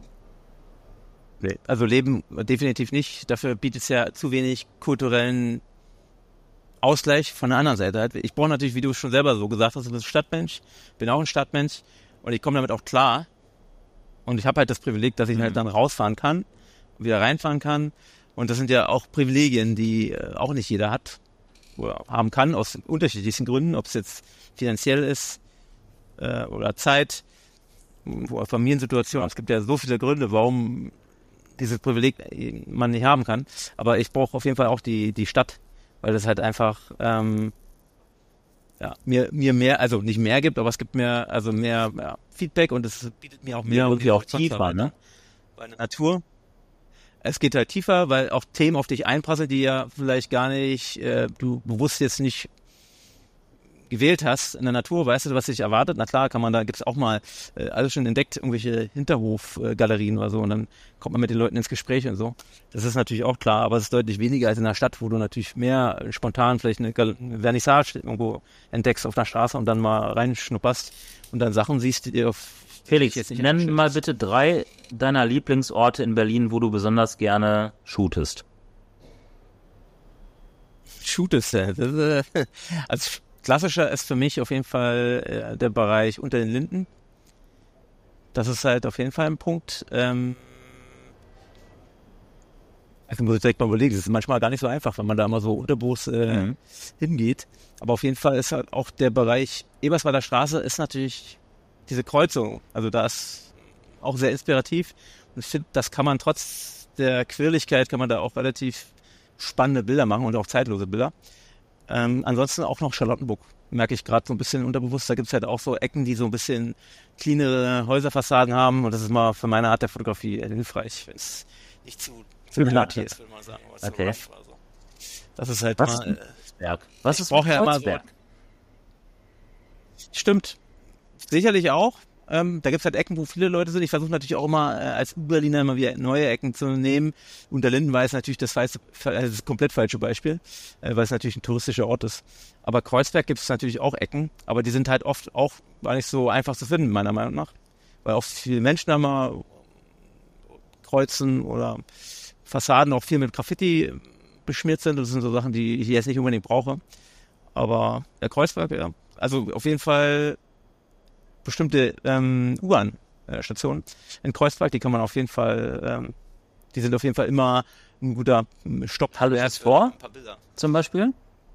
Nee, also leben definitiv nicht. Dafür bietet es ja zu wenig kulturellen Ausgleich von der anderen Seite. Ich brauche natürlich, wie du schon selber so gesagt hast, du bist ein Stadtmensch, bin auch ein Stadtmensch und ich komme damit auch klar. Und ich habe halt das Privileg, dass ich halt dann rausfahren kann, wieder reinfahren kann. Und das sind ja auch Privilegien, die auch nicht jeder hat oder haben kann, aus unterschiedlichsten Gründen, ob es jetzt finanziell ist oder Zeit, oder Familiensituation. Es gibt ja so viele Gründe, warum dieses Privileg man nicht haben kann. Aber ich brauche auf jeden Fall auch die Stadt, weil das halt einfach mir mehr, also nicht mehr gibt, aber es gibt mehr, also mehr Feedback und es bietet mir auch mehr. Ja, irgendwie auch tiefer, ne? Bei der Natur. Es geht halt tiefer, weil auch Themen auf dich einprasseln, die ja vielleicht gar nicht, du bewusst jetzt nicht gewählt hast in der Natur, weißt du, was dich erwartet? Na klar, gibt's auch mal alles schon entdeckt, irgendwelche Hinterhofgalerien oder so und dann kommt man mit den Leuten ins Gespräch und so. Das ist natürlich auch klar, aber es ist deutlich weniger als in der Stadt, wo du natürlich mehr spontan vielleicht eine Vernissage irgendwo entdeckst auf der Straße und dann mal reinschnupperst und dann Sachen siehst, die dir auf Felix, jetzt nenn mal bitte 3 deiner Lieblingsorte in Berlin, wo du besonders gerne shootest. Als klassischer ist für mich auf jeden Fall der Bereich unter den Linden. Das ist halt auf jeden Fall ein Punkt. Also muss ich direkt mal überlegen, das ist manchmal gar nicht so einfach, wenn man da mal so unterbewusst hingeht. Aber auf jeden Fall ist halt auch der Bereich Eberswalder Straße ist natürlich diese Kreuzung. Also da ist auch sehr inspirativ. Und ich finde, das kann man trotz der Quirligkeit, kann man da auch relativ spannende Bilder machen und auch zeitlose Bilder. Ansonsten auch noch Charlottenburg, merke ich gerade so ein bisschen unterbewusst. Da gibt es halt auch so Ecken, die so ein bisschen cleanere Häuserfassaden haben und das ist mal für meine Art der Fotografie hilfreich, wenn es nicht zu glatt ist, würde man sagen. Okay. So. Das ist halt Was mal... Was ist Kreuzberg? Stimmt. Sicherlich auch. Da gibt's halt Ecken, wo viele Leute sind. Ich versuche natürlich auch immer als Berliner immer wieder neue Ecken zu nehmen. Unter Linden ist natürlich das komplett falsche Beispiel, weil es natürlich ein touristischer Ort ist. Aber Kreuzberg gibt es natürlich auch Ecken, aber die sind halt oft auch gar nicht so einfach zu finden, meiner Meinung nach. Weil auch viele Menschen da mal kreuzen oder Fassaden auch viel mit Graffiti beschmiert sind. Das sind so Sachen, die ich jetzt nicht unbedingt brauche. Aber der Kreuzberg, ja. Also auf jeden Fall bestimmte U-Bahn-Stationen in Kreuzberg, die kann man auf jeden Fall, die sind auf jeden Fall immer ein guter Stopp. Halle erst vor, zum Beispiel?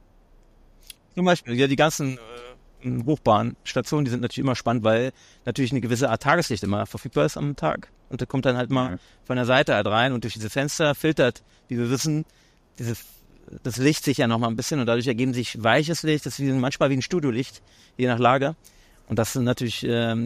Zum Beispiel, ja, die ganzen Hochbahnstationen, die sind natürlich immer spannend, weil natürlich eine gewisse Art Tageslicht immer verfügbar ist am Tag. Und da kommt dann halt mal von der Seite halt rein und durch diese Fenster filtert, wie wir wissen, das Licht sich ja noch mal ein bisschen und dadurch ergeben sich weiches Licht, das ist manchmal wie ein Studiolicht, je nach Lage. Und das sind natürlich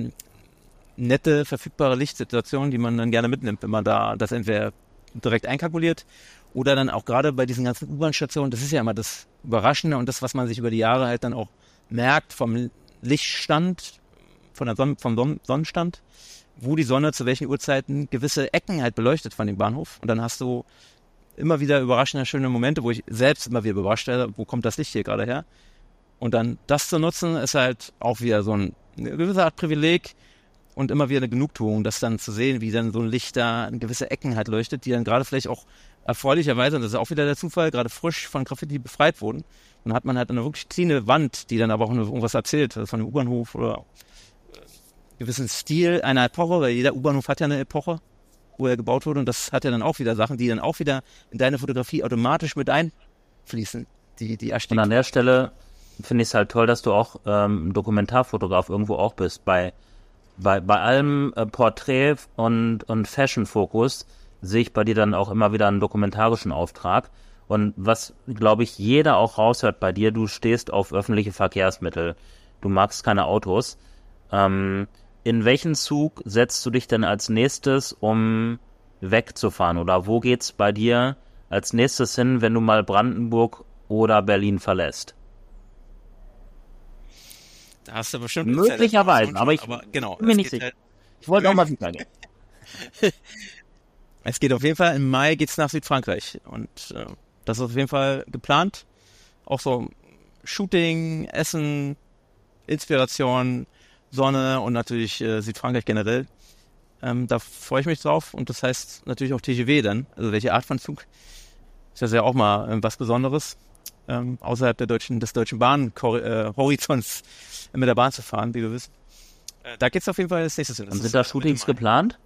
nette, verfügbare Lichtsituationen, die man dann gerne mitnimmt, wenn man da das entweder direkt einkalkuliert oder dann auch gerade bei diesen ganzen U-Bahn-Stationen, das ist ja immer das Überraschende und das, was man sich über die Jahre halt dann auch merkt vom Lichtstand, vom Sonnenstand, wo die Sonne zu welchen Uhrzeiten gewisse Ecken halt beleuchtet von dem Bahnhof. Und dann hast du immer wieder überraschende, schöne Momente, wo ich selbst immer wieder überrascht werde, wo kommt das Licht hier gerade her? Und dann das zu nutzen, ist halt auch wieder so eine gewisse Art Privileg und immer wieder eine Genugtuung, das dann zu sehen, wie dann so ein Licht da in gewisse Ecken halt leuchtet, die dann gerade vielleicht auch erfreulicherweise, und das ist auch wieder der Zufall, gerade frisch von Graffiti befreit wurden. Und dann hat man halt eine wirklich cleane Wand, die dann aber auch irgendwas erzählt, also von einem U-Bahnhof oder gewissen Stil einer Epoche, weil jeder U-Bahnhof hat ja eine Epoche, wo er gebaut wurde und das hat ja dann auch wieder Sachen, die dann auch wieder in deine Fotografie automatisch mit einfließen, die erstickt. Und an der Stelle finde ich es halt toll, dass du auch Dokumentarfotograf irgendwo auch bist. Bei allem Porträt und Fashion-Fokus sehe ich bei dir dann auch immer wieder einen dokumentarischen Auftrag. Und was, glaube ich, jeder auch raushört bei dir, du stehst auf öffentliche Verkehrsmittel. Du magst keine Autos. In welchen Zug setzt du dich denn als nächstes, um wegzufahren? Oder wo geht's bei dir als nächstes hin, wenn du mal Brandenburg oder Berlin verlässt? Da hast du bestimmt möglicherweise, aber genau, bin mir nicht sicher. Ich wollte auch mal wieder gehen. Es geht auf jeden Fall, im Mai geht's nach Südfrankreich und das ist auf jeden Fall geplant. Auch so Shooting, Essen, Inspiration, Sonne und natürlich Südfrankreich generell. Da freue ich mich drauf und das heißt natürlich auch TGV dann, also welche Art von Zug. Ist das ja auch mal was Besonderes, außerhalb des deutschen Bahnhorizonts mit der Bahn zu fahren, wie wir wissen. Da geht's auf jeden Fall als nächstes hin. Und sind da Shootings geplant?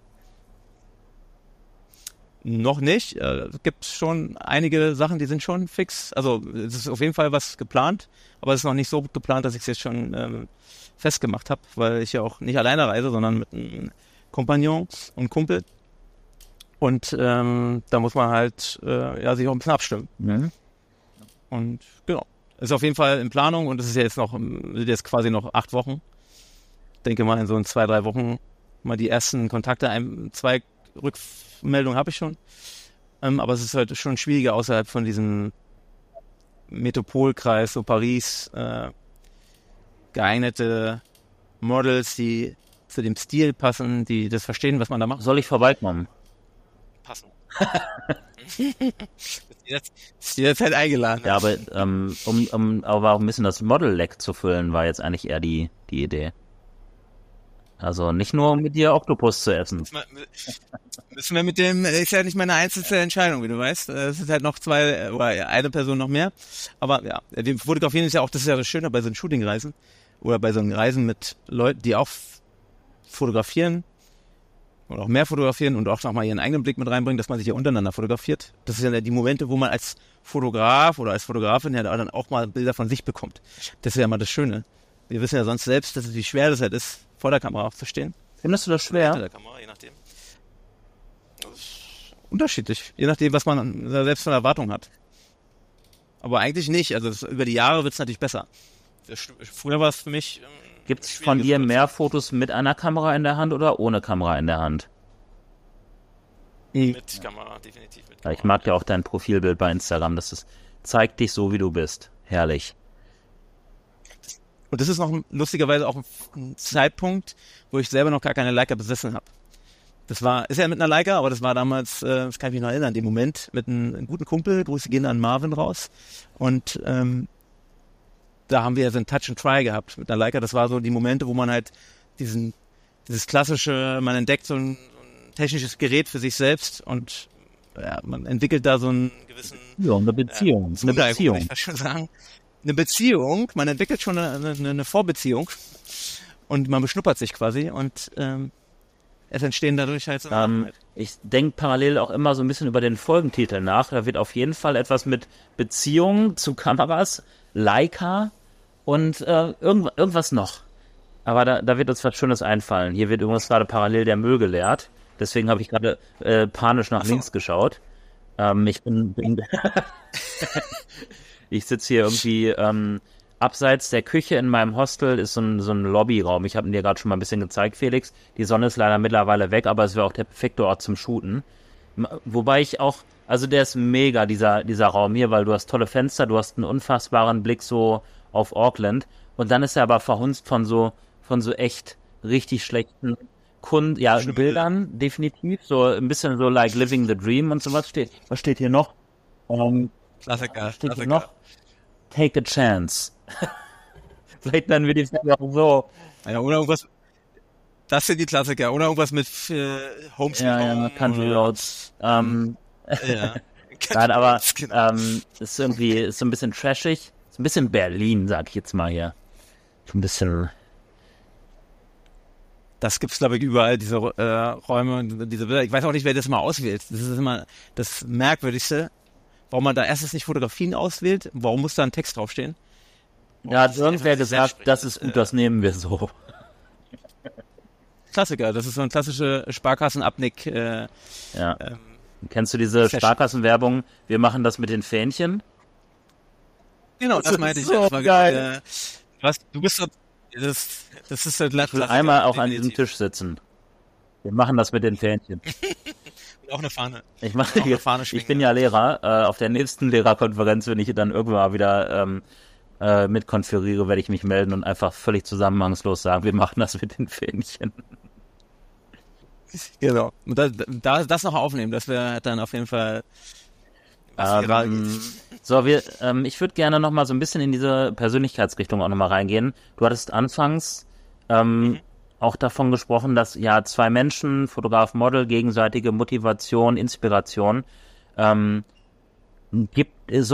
Noch nicht. Es gibt schon einige Sachen, die sind schon fix. Also es ist auf jeden Fall was geplant, aber es ist noch nicht so geplant, dass ich es jetzt schon festgemacht habe, weil ich ja auch nicht alleine reise, sondern mit einem Kompagnon und Kumpel. Und da muss man halt sich auch ein bisschen abstimmen. Mhm. Und genau. Ist auf jeden Fall in Planung und es ist ja jetzt quasi noch 8 Wochen. Ich denke mal in so 2-3 Wochen mal die ersten Kontakte, 2 Rückmeldungen habe ich schon. Aber es ist halt schon schwieriger außerhalb von diesem Metropolkreis, so Paris, geeignete Models, die zu dem Stil passen, die das verstehen, was man da macht. Soll ich vorbeikommen? Passen. Ist jederzeit eingeladen. Ja, aber aber auch ein bisschen das Model-Leck zu füllen, war jetzt eigentlich eher die Idee. Also nicht nur um mit dir Oktopus zu essen. Müssen wir mit dem, ist ja nicht meine einzelne Entscheidung, wie du weißt. Es sind halt noch zwei oder eine Person noch mehr. Aber ja, dem Fotografieren ist ja auch, das ist ja das Schöne bei so Shooting-Reisen oder bei so Reisen mit Leuten, die auch fotografieren oder auch mehr fotografieren und auch nochmal ihren eigenen Blick mit reinbringen, dass man sich ja untereinander fotografiert. Das sind ja die Momente, wo man als Fotograf oder als Fotografin ja dann auch mal Bilder von sich bekommt. Das ist ja mal das Schöne. Wir wissen ja sonst selbst, dass es wie schwer das halt ist, vor der Kamera aufzustehen. Findest du das schwer? Hinter der Kamera, je nachdem. Das ist unterschiedlich, je nachdem, was man selbst von Erwartung hat. Aber eigentlich nicht. Also über die Jahre wird es natürlich besser. Früher war es für mich... Gibt es von dir mehr Fotos mit einer Kamera in der Hand oder ohne Kamera in der Hand? Mit Kamera, definitiv mit Kamera. Ich mag ja auch dein Profilbild bei Instagram. Das zeigt dich so, wie du bist. Herrlich. Und das ist noch lustigerweise auch ein Zeitpunkt, wo ich selber noch gar keine Leica besessen habe. Ist ja mit einer Leica, aber das war damals, das kann ich mich noch erinnern, den Moment mit einem guten Kumpel, Grüße gehen an Marvin raus. Und da haben wir ja so ein Touch and Try gehabt mit einer Leica. Das war so die Momente, wo man halt dieses klassische, man entdeckt so ein technisches Gerät für sich selbst und ja, man entwickelt da so einen gewissen... Ja, eine Beziehung. Eine Beziehung. Ich schon sagen. Eine Beziehung, man entwickelt schon eine Vorbeziehung und man beschnuppert sich quasi und es entstehen dadurch halt so... Ich denke parallel auch immer so ein bisschen über den Folgentitel nach. Da wird auf jeden Fall etwas mit Beziehung zu Kameras, Leica und irgendwas noch. Aber da wird uns was Schönes einfallen. Hier wird übrigens gerade parallel der Müll geleert. Deswegen habe ich gerade panisch nach links geschaut. Ich sitze hier irgendwie abseits der Küche in meinem Hostel ist so ein Lobbyraum. Ich habe ihn dir gerade schon mal ein bisschen gezeigt, Felix. Die Sonne ist leider mittlerweile weg, aber es wäre auch der perfekte Ort zum Shooten. Wobei ich auch, also der ist mega, dieser Raum hier, weil du hast tolle Fenster, du hast einen unfassbaren Blick so auf Auckland. Und dann ist er aber verhunzt von so echt richtig schlechten Bildern, definitiv. So ein bisschen so like Living the Dream und so was steht. Was steht hier noch? Klassiker. Steht hier noch? Take a chance. Vielleicht nennen wir die Folge auch so. Ja, oder irgendwas. Das sind die Klassiker. Oder irgendwas mit Home Sweet Home. Ja, Country Roads. Ja. Nein, aber ist so ein bisschen trashig. Ist ein bisschen Berlin, sag ich jetzt mal hier. So ein bisschen. Das gibt's, glaube ich, überall, diese Räume, diese Bilder. Ich weiß auch nicht, wer das mal auswählt. Das ist immer das Merkwürdigste. Warum man da erstens nicht Fotografien auswählt, warum muss da ein Text draufstehen? Ja, hat irgendwer gesagt, das ist gut, das nehmen wir so. Klassiker, das ist so ein klassische Sparkassenabnick. Kennst du diese Sparkassenwerbung? Wir machen das mit den Fähnchen? Genau, das meinte ich. So das war geil. Du bist so, das ist so Ich will einmal auch an diesem Tisch sitzen. Wir machen das mit den Fähnchen. Und auch eine Fahne. Ich bin ja Lehrer. Auf der nächsten Lehrerkonferenz, wenn ich dann irgendwann mal wieder mitkonferiere, werde ich mich melden und einfach völlig zusammenhangslos sagen, wir machen das mit den Fähnchen. Genau. Und das noch aufnehmen, das wäre dann auf jeden Fall so, ich würde gerne noch mal so ein bisschen in diese Persönlichkeitsrichtung auch noch mal reingehen. Du hattest anfangs auch davon gesprochen, dass ja zwei Menschen, Fotograf, Model, gegenseitige Motivation, Inspiration, gibt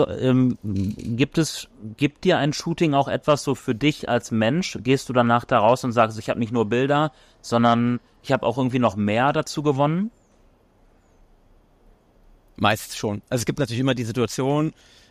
dir ein Shooting auch etwas so für dich als Mensch? Gehst du danach da raus und sagst, ich habe nicht nur Bilder, sondern ich habe auch irgendwie noch mehr dazu gewonnen? Meist schon. Also es gibt natürlich immer die Situation,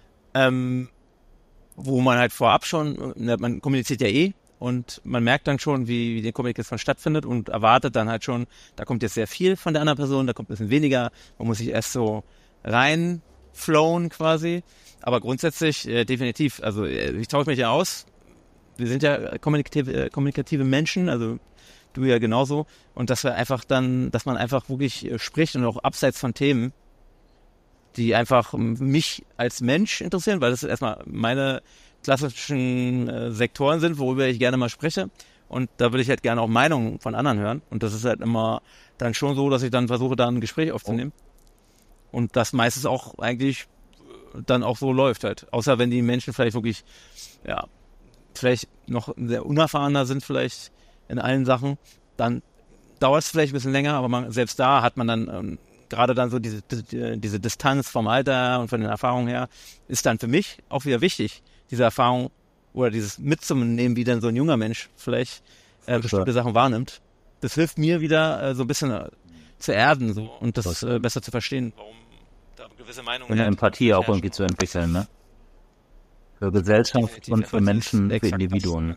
wo man halt vorab schon, man kommuniziert ja und man merkt dann schon, wie die Kommunikation stattfindet und erwartet dann halt schon, da kommt jetzt sehr viel von der anderen Person, da kommt ein bisschen weniger, man muss sich erst so reinflowen quasi, aber grundsätzlich definitiv, also ich tausche mich ja aus, wir sind ja kommunikative Menschen, also du ja genauso und dass man einfach wirklich spricht und auch abseits von Themen, die einfach mich als Mensch interessieren, weil das ist erstmal meine klassischen Sektoren sind, worüber ich gerne mal spreche. Und da will ich halt gerne auch Meinungen von anderen hören. Und das ist halt immer dann schon so, dass ich dann versuche, da ein Gespräch aufzunehmen. Und das meistens auch eigentlich dann auch so läuft halt. Außer wenn die Menschen vielleicht wirklich, ja, vielleicht noch sehr unerfahrener sind vielleicht in allen Sachen, dann dauert es vielleicht ein bisschen länger, aber selbst da hat man dann gerade dann so diese Distanz vom Alter und von den Erfahrungen her, ist dann für mich auch wieder wichtig, diese Erfahrung oder dieses mitzunehmen, wie dann so ein junger Mensch vielleicht bestimmte Sachen wahrnimmt. Das hilft mir wieder so ein bisschen zu erden so und das besser zu verstehen, warum da gewisse Meinungen... Und eine Empathie auch irgendwie zu entwickeln, ne? Für Gesellschaft und für Menschen, für Individuen.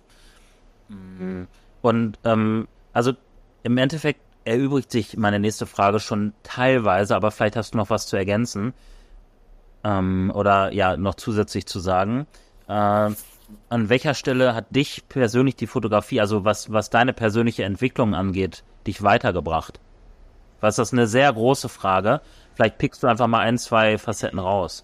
Und also im Endeffekt erübrigt sich meine nächste Frage schon teilweise, aber vielleicht hast du noch was zu ergänzen oder ja noch zusätzlich zu sagen. An welcher Stelle hat dich persönlich die Fotografie, also was deine persönliche Entwicklung angeht, dich weitergebracht? Was ist das eine sehr große Frage? Vielleicht pickst du einfach mal 1, 2 Facetten raus.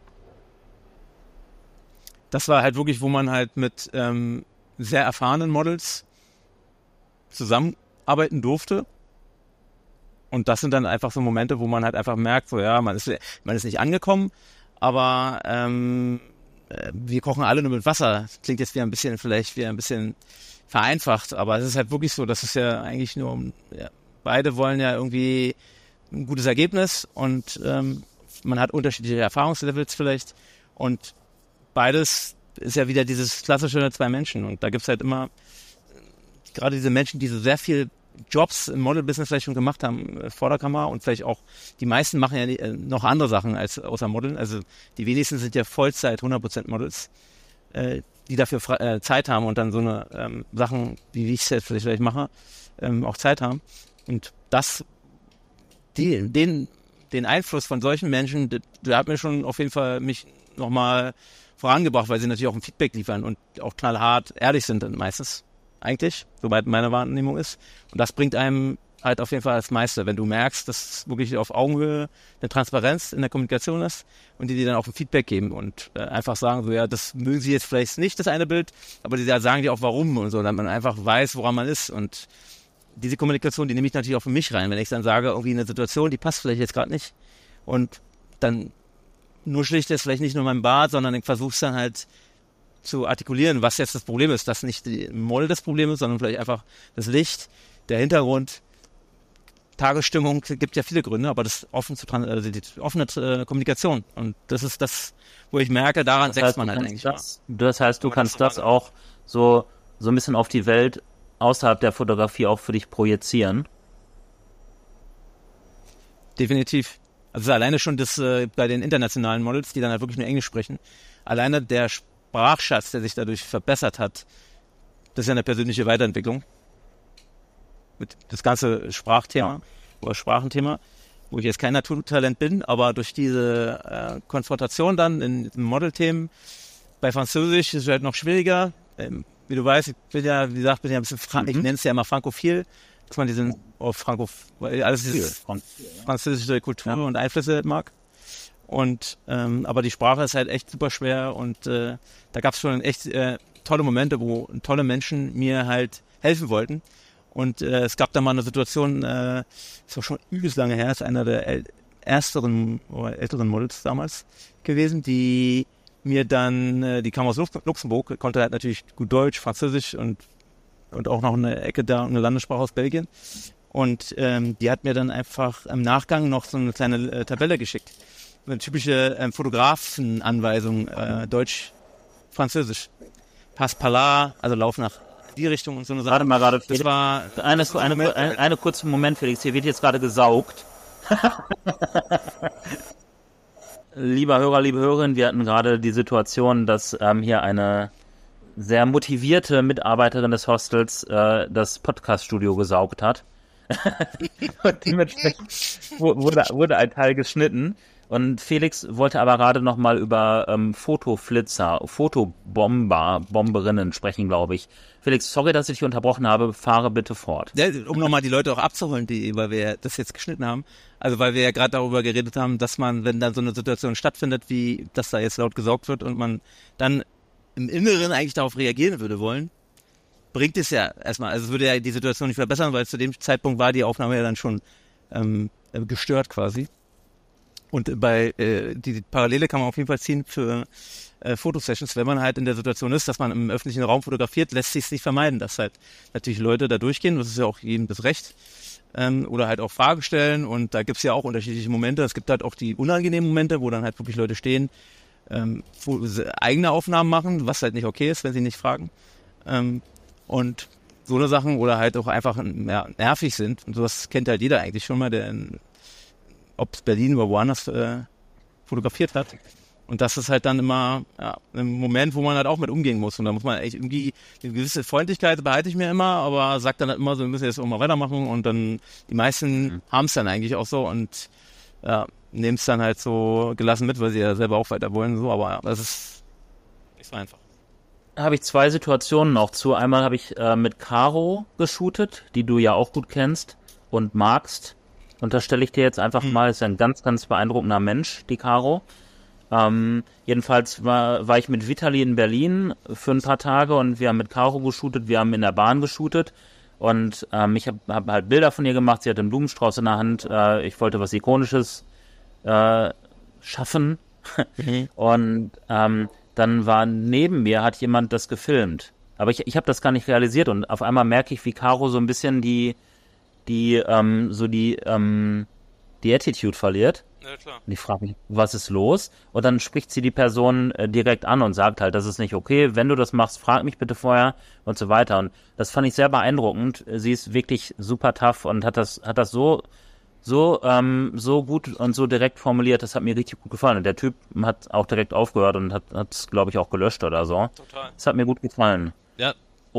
Das war halt wirklich, wo man halt mit sehr erfahrenen Models zusammenarbeiten durfte. Und das sind dann einfach so Momente, wo man halt einfach merkt, so ja, man ist nicht angekommen, aber wir kochen alle nur mit Wasser. Das klingt jetzt vielleicht wieder ein bisschen vereinfacht, aber es ist halt wirklich so, dass es ja eigentlich nur beide wollen ja irgendwie ein gutes Ergebnis und man hat unterschiedliche Erfahrungslevels vielleicht und beides ist ja wieder dieses klassische 2 Menschen und da gibt's halt immer gerade diese Menschen, die so sehr viel Jobs im Model-Business vielleicht schon gemacht haben vor der Kamera und vielleicht auch, die meisten machen ja noch andere Sachen als außer Modeln, also die wenigsten sind ja Vollzeit 100% Models, die dafür Zeit haben und dann so eine Sachen, wie ich es jetzt vielleicht mache, auch Zeit haben und den Einfluss von solchen Menschen, der hat mir schon auf jeden Fall mich nochmal vorangebracht, weil sie natürlich auch ein Feedback liefern und auch knallhart ehrlich sind dann meistens. Eigentlich, soweit meine Wahrnehmung ist. Und das bringt einem halt auf jeden Fall das meiste, wenn du merkst, dass wirklich auf Augenhöhe eine Transparenz in der Kommunikation ist und die dir dann auch ein Feedback geben und einfach sagen, so ja, das mögen sie jetzt vielleicht nicht, das eine Bild, aber die sagen dir auch warum und so, damit man einfach weiß, woran man ist und diese Kommunikation, die nehme ich natürlich auch für mich rein, wenn ich dann sage, irgendwie eine Situation, die passt vielleicht jetzt gerade nicht und dann nur schlicht ist vielleicht nicht nur mein Bart, sondern ich versuche es dann halt zu artikulieren, was jetzt das Problem ist, dass nicht die Model das Problem ist, sondern vielleicht einfach das Licht, der Hintergrund, Tagesstimmung, gibt ja viele Gründe, aber die offene Kommunikation und das ist das, wo ich merke, daran wächst man halt eigentlich. Das heißt, du kannst das auch so ein bisschen auf die Welt außerhalb der Fotografie auch für dich projizieren? Definitiv. Also alleine schon das bei den internationalen Models, die dann halt wirklich nur Englisch sprechen, alleine der Sprachschatz, der sich dadurch verbessert hat, das ist ja eine persönliche Weiterentwicklung. Mit das ganze Sprachthema oder Sprachenthema, wo ich jetzt kein Naturtalent bin, aber durch diese Konfrontation dann in Modelthemen bei Französisch ist es halt noch schwieriger. Wie du weißt, ich bin ja, wie gesagt, ein bisschen ich nenne es ja immer frankophil, dass man diesen alles dieses französische Kultur und Einflüsse mag. Und aber die Sprache ist halt echt super schwer und da gab es schon echt tolle Momente, wo tolle Menschen mir halt helfen wollten. Und es gab da mal eine Situation, ist auch schon übelst lange her, ist einer der älteren Models damals gewesen, die mir dann, die kam aus Luxemburg, konnte halt natürlich gut Deutsch, Französisch und auch noch eine Ecke da, eine Landessprache aus Belgien. Und die hat mir dann einfach im Nachgang noch so eine kleine Tabelle geschickt. Eine typische Fotografenanweisung, Deutsch, Französisch. Passe par là, also lauf nach die Richtung und so eine Sache. Warte mal gerade, das war eine kurze Moment, Felix, hier wird jetzt gerade gesaugt. Lieber Hörer, liebe Hörerin, wir hatten gerade die Situation, dass hier eine sehr motivierte Mitarbeiterin des Hostels das Podcast-Studio gesaugt hat. Und dementsprechend wurde ein Teil geschnitten. Und Felix wollte aber gerade nochmal über Fotoflitzer, Bomberinnen sprechen, glaube ich. Felix, sorry, dass ich dich unterbrochen habe. Fahre bitte fort. Ja, um nochmal die Leute auch abzuholen, weil wir das jetzt geschnitten haben. Also weil wir ja gerade darüber geredet haben, dass man, wenn dann so eine Situation stattfindet, wie dass da jetzt laut gesaugt wird und man dann im Inneren eigentlich darauf reagieren würde wollen, bringt es ja erstmal, also es würde ja die Situation nicht verbessern, weil zu dem Zeitpunkt war die Aufnahme ja dann schon gestört quasi. Und die Parallele kann man auf jeden Fall ziehen für Fotosessions, wenn man halt in der Situation ist, dass man im öffentlichen Raum fotografiert, lässt sich es nicht vermeiden, dass halt natürlich Leute da durchgehen, das ist ja auch jedem das Recht, oder halt auch Fragen stellen, und da gibt's ja auch unterschiedliche Momente. Es gibt halt auch die unangenehmen Momente, wo dann halt wirklich Leute stehen, wo sie eigene Aufnahmen machen, was halt nicht okay ist, wenn sie nicht fragen. Und so eine Sachen, oder halt auch einfach nervig sind. Und sowas kennt halt jeder eigentlich schon mal, der ob es Berlin oder woanders fotografiert hat. Und das ist halt dann immer ein Moment, wo man halt auch mit umgehen muss. Und da muss man echt irgendwie, eine gewisse Freundlichkeit behalte ich mir immer, aber sagt dann halt immer so, wir müssen jetzt auch mal weitermachen. Und dann, die meisten haben es dann eigentlich auch so und nehmen es dann halt so gelassen mit, weil sie ja selber auch weiter wollen. So, aber das ist nicht so einfach. Habe ich 2 Situationen noch zu. Einmal habe ich mit Caro geshootet, die du ja auch gut kennst und magst. Und das stelle ich dir jetzt einfach mal, ist ein ganz, ganz beeindruckender Mensch, die Caro. Jedenfalls war ich mit Vitali in Berlin für ein paar Tage und wir haben mit Caro geshootet, wir haben in der Bahn geshootet und ich hab halt Bilder von ihr gemacht, sie hatte einen Blumenstrauß in der Hand, ich wollte was Ikonisches schaffen und dann war neben mir, hat jemand das gefilmt, aber ich habe das gar nicht realisiert und auf einmal merke ich, wie Caro so ein bisschen die Attitude verliert. Ja, klar. Und ich frage mich, was ist los? Und dann spricht sie die Person direkt an und sagt halt, das ist nicht okay, wenn du das machst, frag mich bitte vorher und so weiter. Und das fand ich sehr beeindruckend. Sie ist wirklich super tough und hat das so gut und so direkt formuliert, das hat mir richtig gut gefallen. Und der Typ hat auch direkt aufgehört und hat es, glaube ich, auch gelöscht oder so. Total. Das hat mir gut gefallen. Ja.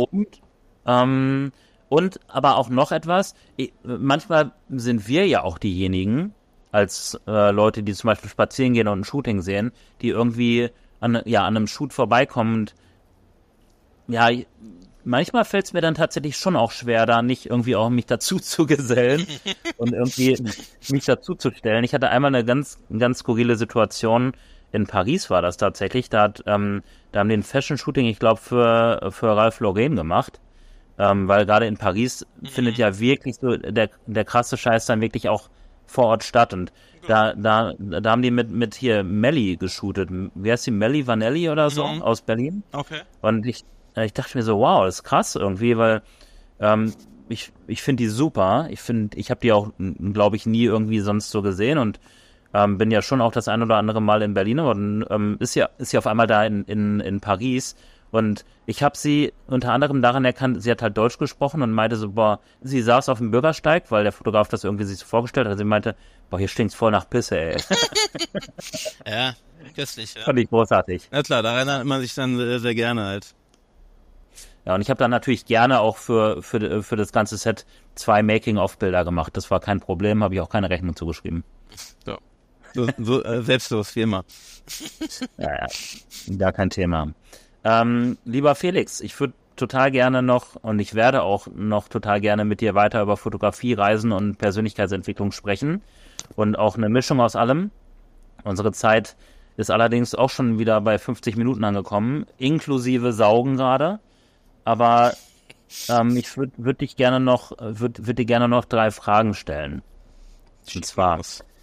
Und aber auch noch etwas, manchmal sind wir ja auch diejenigen, als Leute, die zum Beispiel spazieren gehen und ein Shooting sehen, die irgendwie an einem Shoot vorbeikommen. Und ja, manchmal fällt es mir dann tatsächlich schon auch schwer, da nicht irgendwie auch mich dazu zu gesellen und irgendwie mich dazu zu stellen. Ich hatte einmal eine ganz skurrile Situation, in Paris war das tatsächlich, da haben die ein Fashion-Shooting, ich glaube, für Ralph Lauren gemacht. Weil gerade in Paris findet ja wirklich so der krasse Scheiß dann wirklich auch vor Ort statt. Und da haben die mit hier Melli geshootet. Wie heißt die? Melli Vanelli oder so aus Berlin. Okay. Und ich dachte mir so, wow, das ist krass irgendwie, weil ich finde die super. Ich habe die auch, glaube ich, nie irgendwie sonst so gesehen und bin ja schon auch das ein oder andere Mal in Berlin und ist ja auf einmal da in Paris. Und ich habe sie unter anderem daran erkannt, sie hat halt Deutsch gesprochen und meinte so, sie saß auf dem Bürgersteig, weil der Fotograf das irgendwie sich so vorgestellt hat. Sie meinte, hier stinkt's voll nach Pisse, ey. Ja, köstlich, ja. Fand ich großartig. Na klar, da erinnert man sich dann sehr gerne halt. Ja, und ich habe dann natürlich gerne auch für das ganze Set 2 Making-of-Bilder gemacht. Das war kein Problem, habe ich auch keine Rechnung zugeschrieben. Ja. So selbstlos, wie immer. Ja, gar kein Thema. Lieber Felix, ich würde total gerne noch und ich werde auch noch total gerne mit dir weiter über Fotografie, Reisen und Persönlichkeitsentwicklung sprechen und auch eine Mischung aus allem. Unsere Zeit ist allerdings auch schon wieder bei 50 Minuten angekommen, inklusive Saugen gerade. Aber ich würde dir gerne noch 3 Fragen stellen. Und zwar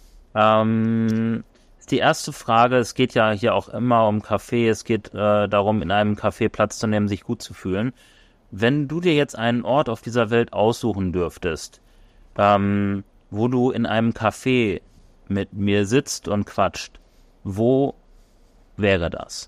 die erste Frage, es geht ja hier auch immer um Kaffee, es geht darum, in einem Café Platz zu nehmen, sich gut zu fühlen. Wenn du dir jetzt einen Ort auf dieser Welt aussuchen dürftest, wo du in einem Café mit mir sitzt und quatscht, wo wäre das?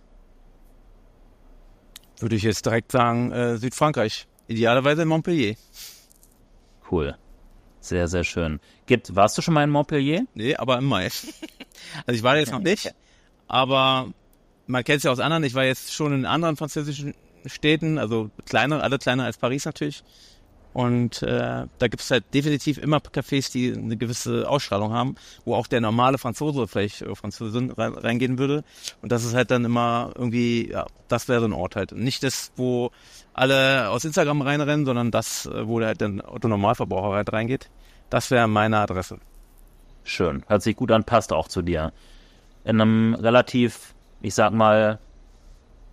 Würde ich jetzt direkt sagen, Südfrankreich. Idealerweise in Montpellier. Cool. Sehr, sehr schön. Warst du schon mal in Montpellier? Nee, aber im Mai. Also ich war jetzt noch nicht, aber man kennt es ja aus anderen. Ich war jetzt schon in anderen französischen Städten, also alle kleiner als Paris natürlich. Und da gibt es halt definitiv immer Cafés, die eine gewisse Ausstrahlung haben, wo auch der normale Franzose vielleicht Französin reingehen würde. Und das ist halt dann immer irgendwie, ja, das wäre so ein Ort halt. Nicht das, wo alle aus Instagram reinrennen, sondern das, wo halt der Otto-Normalverbraucher halt reingeht. Das wäre meine Adresse. Schön. Hört sich gut an, passt auch zu dir. In einem relativ, ich sag mal,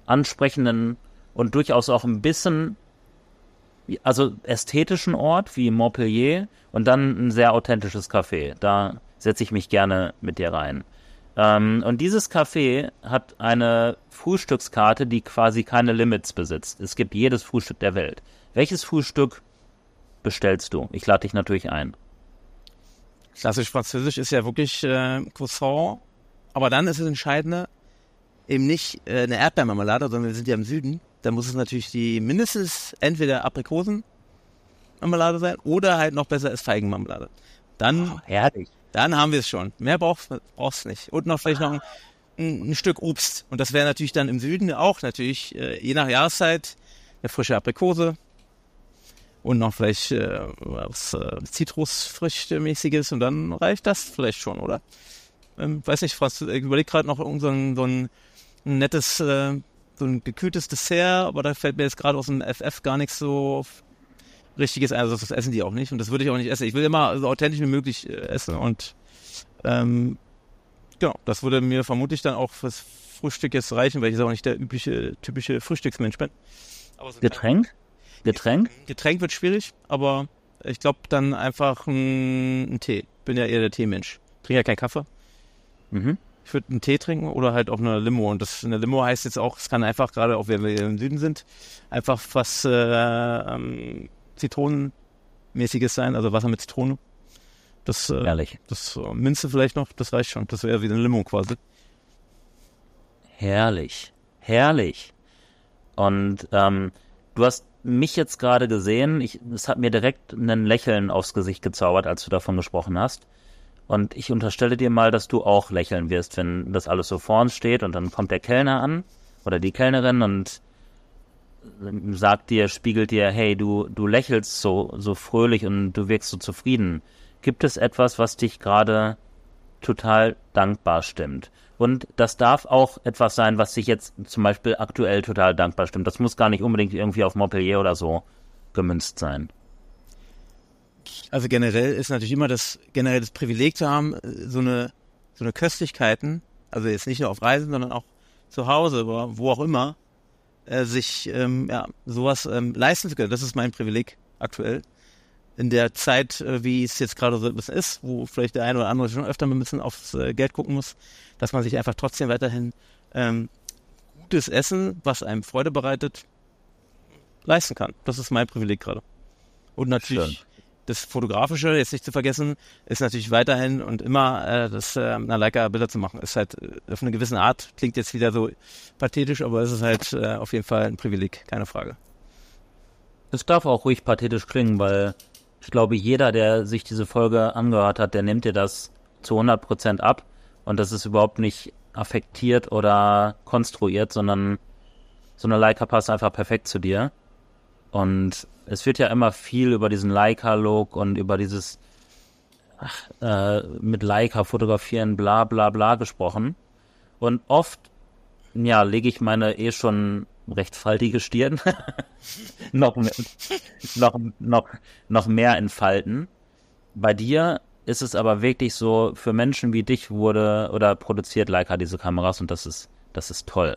ansprechenden und durchaus auch ein bisschen, also ästhetischen Ort wie Montpellier und dann ein sehr authentisches Café. Da setze ich mich gerne mit dir rein. Und dieses Café hat eine Frühstückskarte, die quasi keine Limits besitzt. Es gibt jedes Frühstück der Welt. Welches Frühstück bestellst du? Ich lade dich natürlich ein. Klassisch französisch ist ja wirklich Croissant, aber dann ist das Entscheidende eben nicht eine Erdbeermarmelade, sondern wir sind ja im Süden. Da muss es natürlich die mindestens entweder Aprikosenmarmelade sein oder halt noch besser ist Feigenmarmelade. Dann, herrlich. Dann haben wir es schon. Mehr brauchst nicht. Und noch vielleicht noch ein Stück Obst. Und das wäre natürlich dann im Süden auch natürlich, je nach Jahreszeit, eine frische Aprikose. Und noch vielleicht was Zitrusfrüchte-mäßiges und dann reicht das vielleicht schon, oder? Weiß nicht, Franz, ich überlege gerade noch so ein nettes, so ein gekühltes Dessert, aber da fällt mir jetzt gerade aus dem FF gar nichts so Richtiges ein. Also das essen die auch nicht und das würde ich auch nicht essen. Ich will immer so authentisch wie möglich essen und genau, das würde mir vermutlich dann auch fürs Frühstück jetzt reichen, weil ich jetzt auch nicht der typische Frühstücksmensch bin. Aber so Getränk? Getränk wird schwierig, aber ich glaube dann einfach ein Tee. Bin ja eher der Teemensch. Trinke ja keinen Kaffee. Mhm. Ich würde einen Tee trinken oder halt auch eine Limo. Und eine Limo heißt jetzt auch, es kann einfach, gerade auch wenn wir im Süden sind, einfach was Zitronenmäßiges sein, also Wasser mit Zitrone. Herrlich. Das Minze vielleicht noch, das reicht schon. Das wäre wie eine Limo quasi. Herrlich. Und du hast mich jetzt gerade gesehen, es hat mir direkt ein Lächeln aufs Gesicht gezaubert, als du davon gesprochen hast. Und ich unterstelle dir mal, dass du auch lächeln wirst, wenn das alles so vor uns steht und dann kommt der Kellner an oder die Kellnerin und spiegelt dir, hey, du lächelst so fröhlich und du wirkst so zufrieden. Gibt es etwas, was dich gerade total dankbar stimmt? Und das darf auch etwas sein, was sich jetzt zum Beispiel aktuell total dankbar stimmt. Das muss gar nicht unbedingt irgendwie auf Montpellier oder so gemünzt sein. Also generell ist natürlich immer das Privileg zu haben, so eine Köstlichkeiten, also jetzt nicht nur auf Reisen, sondern auch zu Hause, oder wo auch immer, sich sowas leisten zu können. Das ist mein Privileg aktuell. In der Zeit, wie es jetzt gerade so ein bisschen ist, wo vielleicht der eine oder andere schon öfter mal ein bisschen aufs Geld gucken muss, dass man sich einfach trotzdem weiterhin gutes Essen, was einem Freude bereitet, leisten kann. Das ist mein Privileg gerade. Und natürlich Schön. Das Fotografische, jetzt nicht zu vergessen, ist natürlich weiterhin und immer Leica Bilder zu machen. Ist halt auf eine gewisse Art, klingt jetzt wieder so pathetisch, aber es ist halt auf jeden Fall ein Privileg, keine Frage. Es darf auch ruhig pathetisch klingen, weil ich glaube, jeder, der sich diese Folge angehört hat, der nimmt dir das zu 100% ab und das ist überhaupt nicht affektiert oder konstruiert, sondern so eine Leica passt einfach perfekt zu dir. Und es wird ja immer viel über diesen Leica-Look und über dieses mit Leica fotografieren, bla bla bla gesprochen. Und oft, lege ich meine schon recht faltige Stirn noch mehr in Falten. Bei dir ist es aber wirklich so, für Menschen wie dich produziert Leica diese Kameras und das ist toll.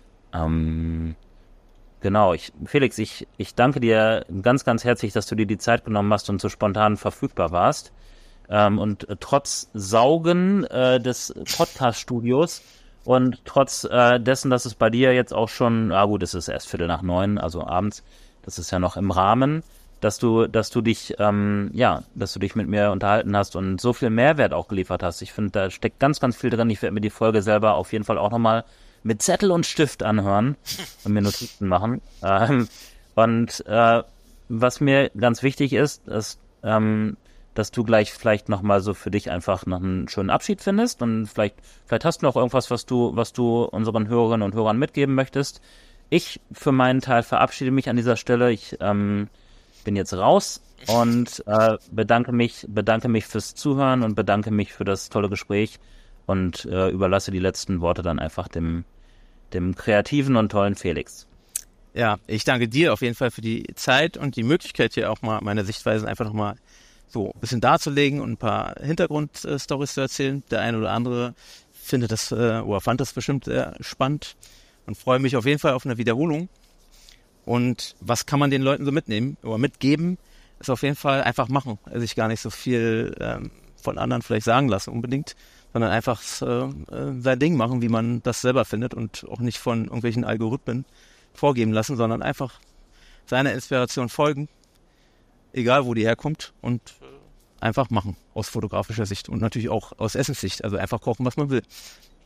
Genau, Felix, ich danke dir ganz, ganz herzlich, dass du dir die Zeit genommen hast und so spontan verfügbar warst. Und trotz Saugen des Podcast-Studios und trotz dessen, dass es bei dir jetzt auch schon, es ist erst 8:45, also abends, das ist ja noch im Rahmen, dass du dich mit mir unterhalten hast und so viel Mehrwert auch geliefert hast. Ich finde, da steckt ganz, ganz viel drin. Ich werde mir die Folge selber auf jeden Fall auch nochmal mit Zettel und Stift anhören und mir Notizen machen. Was mir ganz wichtig ist, dass du gleich vielleicht nochmal so für dich einfach noch einen schönen Abschied findest und vielleicht hast du noch irgendwas, was du unseren Hörerinnen und Hörern mitgeben möchtest. Ich für meinen Teil verabschiede mich an dieser Stelle. Ich bin jetzt raus und bedanke mich fürs Zuhören und bedanke mich für das tolle Gespräch und überlasse die letzten Worte dann einfach dem kreativen und tollen Felix. Ja, ich danke dir auf jeden Fall für die Zeit und die Möglichkeit, hier auch mal meine Sichtweisen einfach nochmal so ein bisschen darzulegen und ein paar Hintergrundstories zu erzählen. Der eine oder andere fand das bestimmt sehr spannend. und freue mich auf jeden Fall auf eine Wiederholung. Und was kann man den Leuten so mitnehmen oder mitgeben, ist auf jeden Fall einfach machen. Also sich gar nicht so viel von anderen vielleicht sagen lassen unbedingt, sondern einfach sein Ding machen, wie man das selber findet und auch nicht von irgendwelchen Algorithmen vorgeben lassen, sondern einfach seiner Inspiration folgen, egal wo die herkommt und einfach machen aus fotografischer Sicht und natürlich auch aus Essenssicht, also einfach kochen, was man will.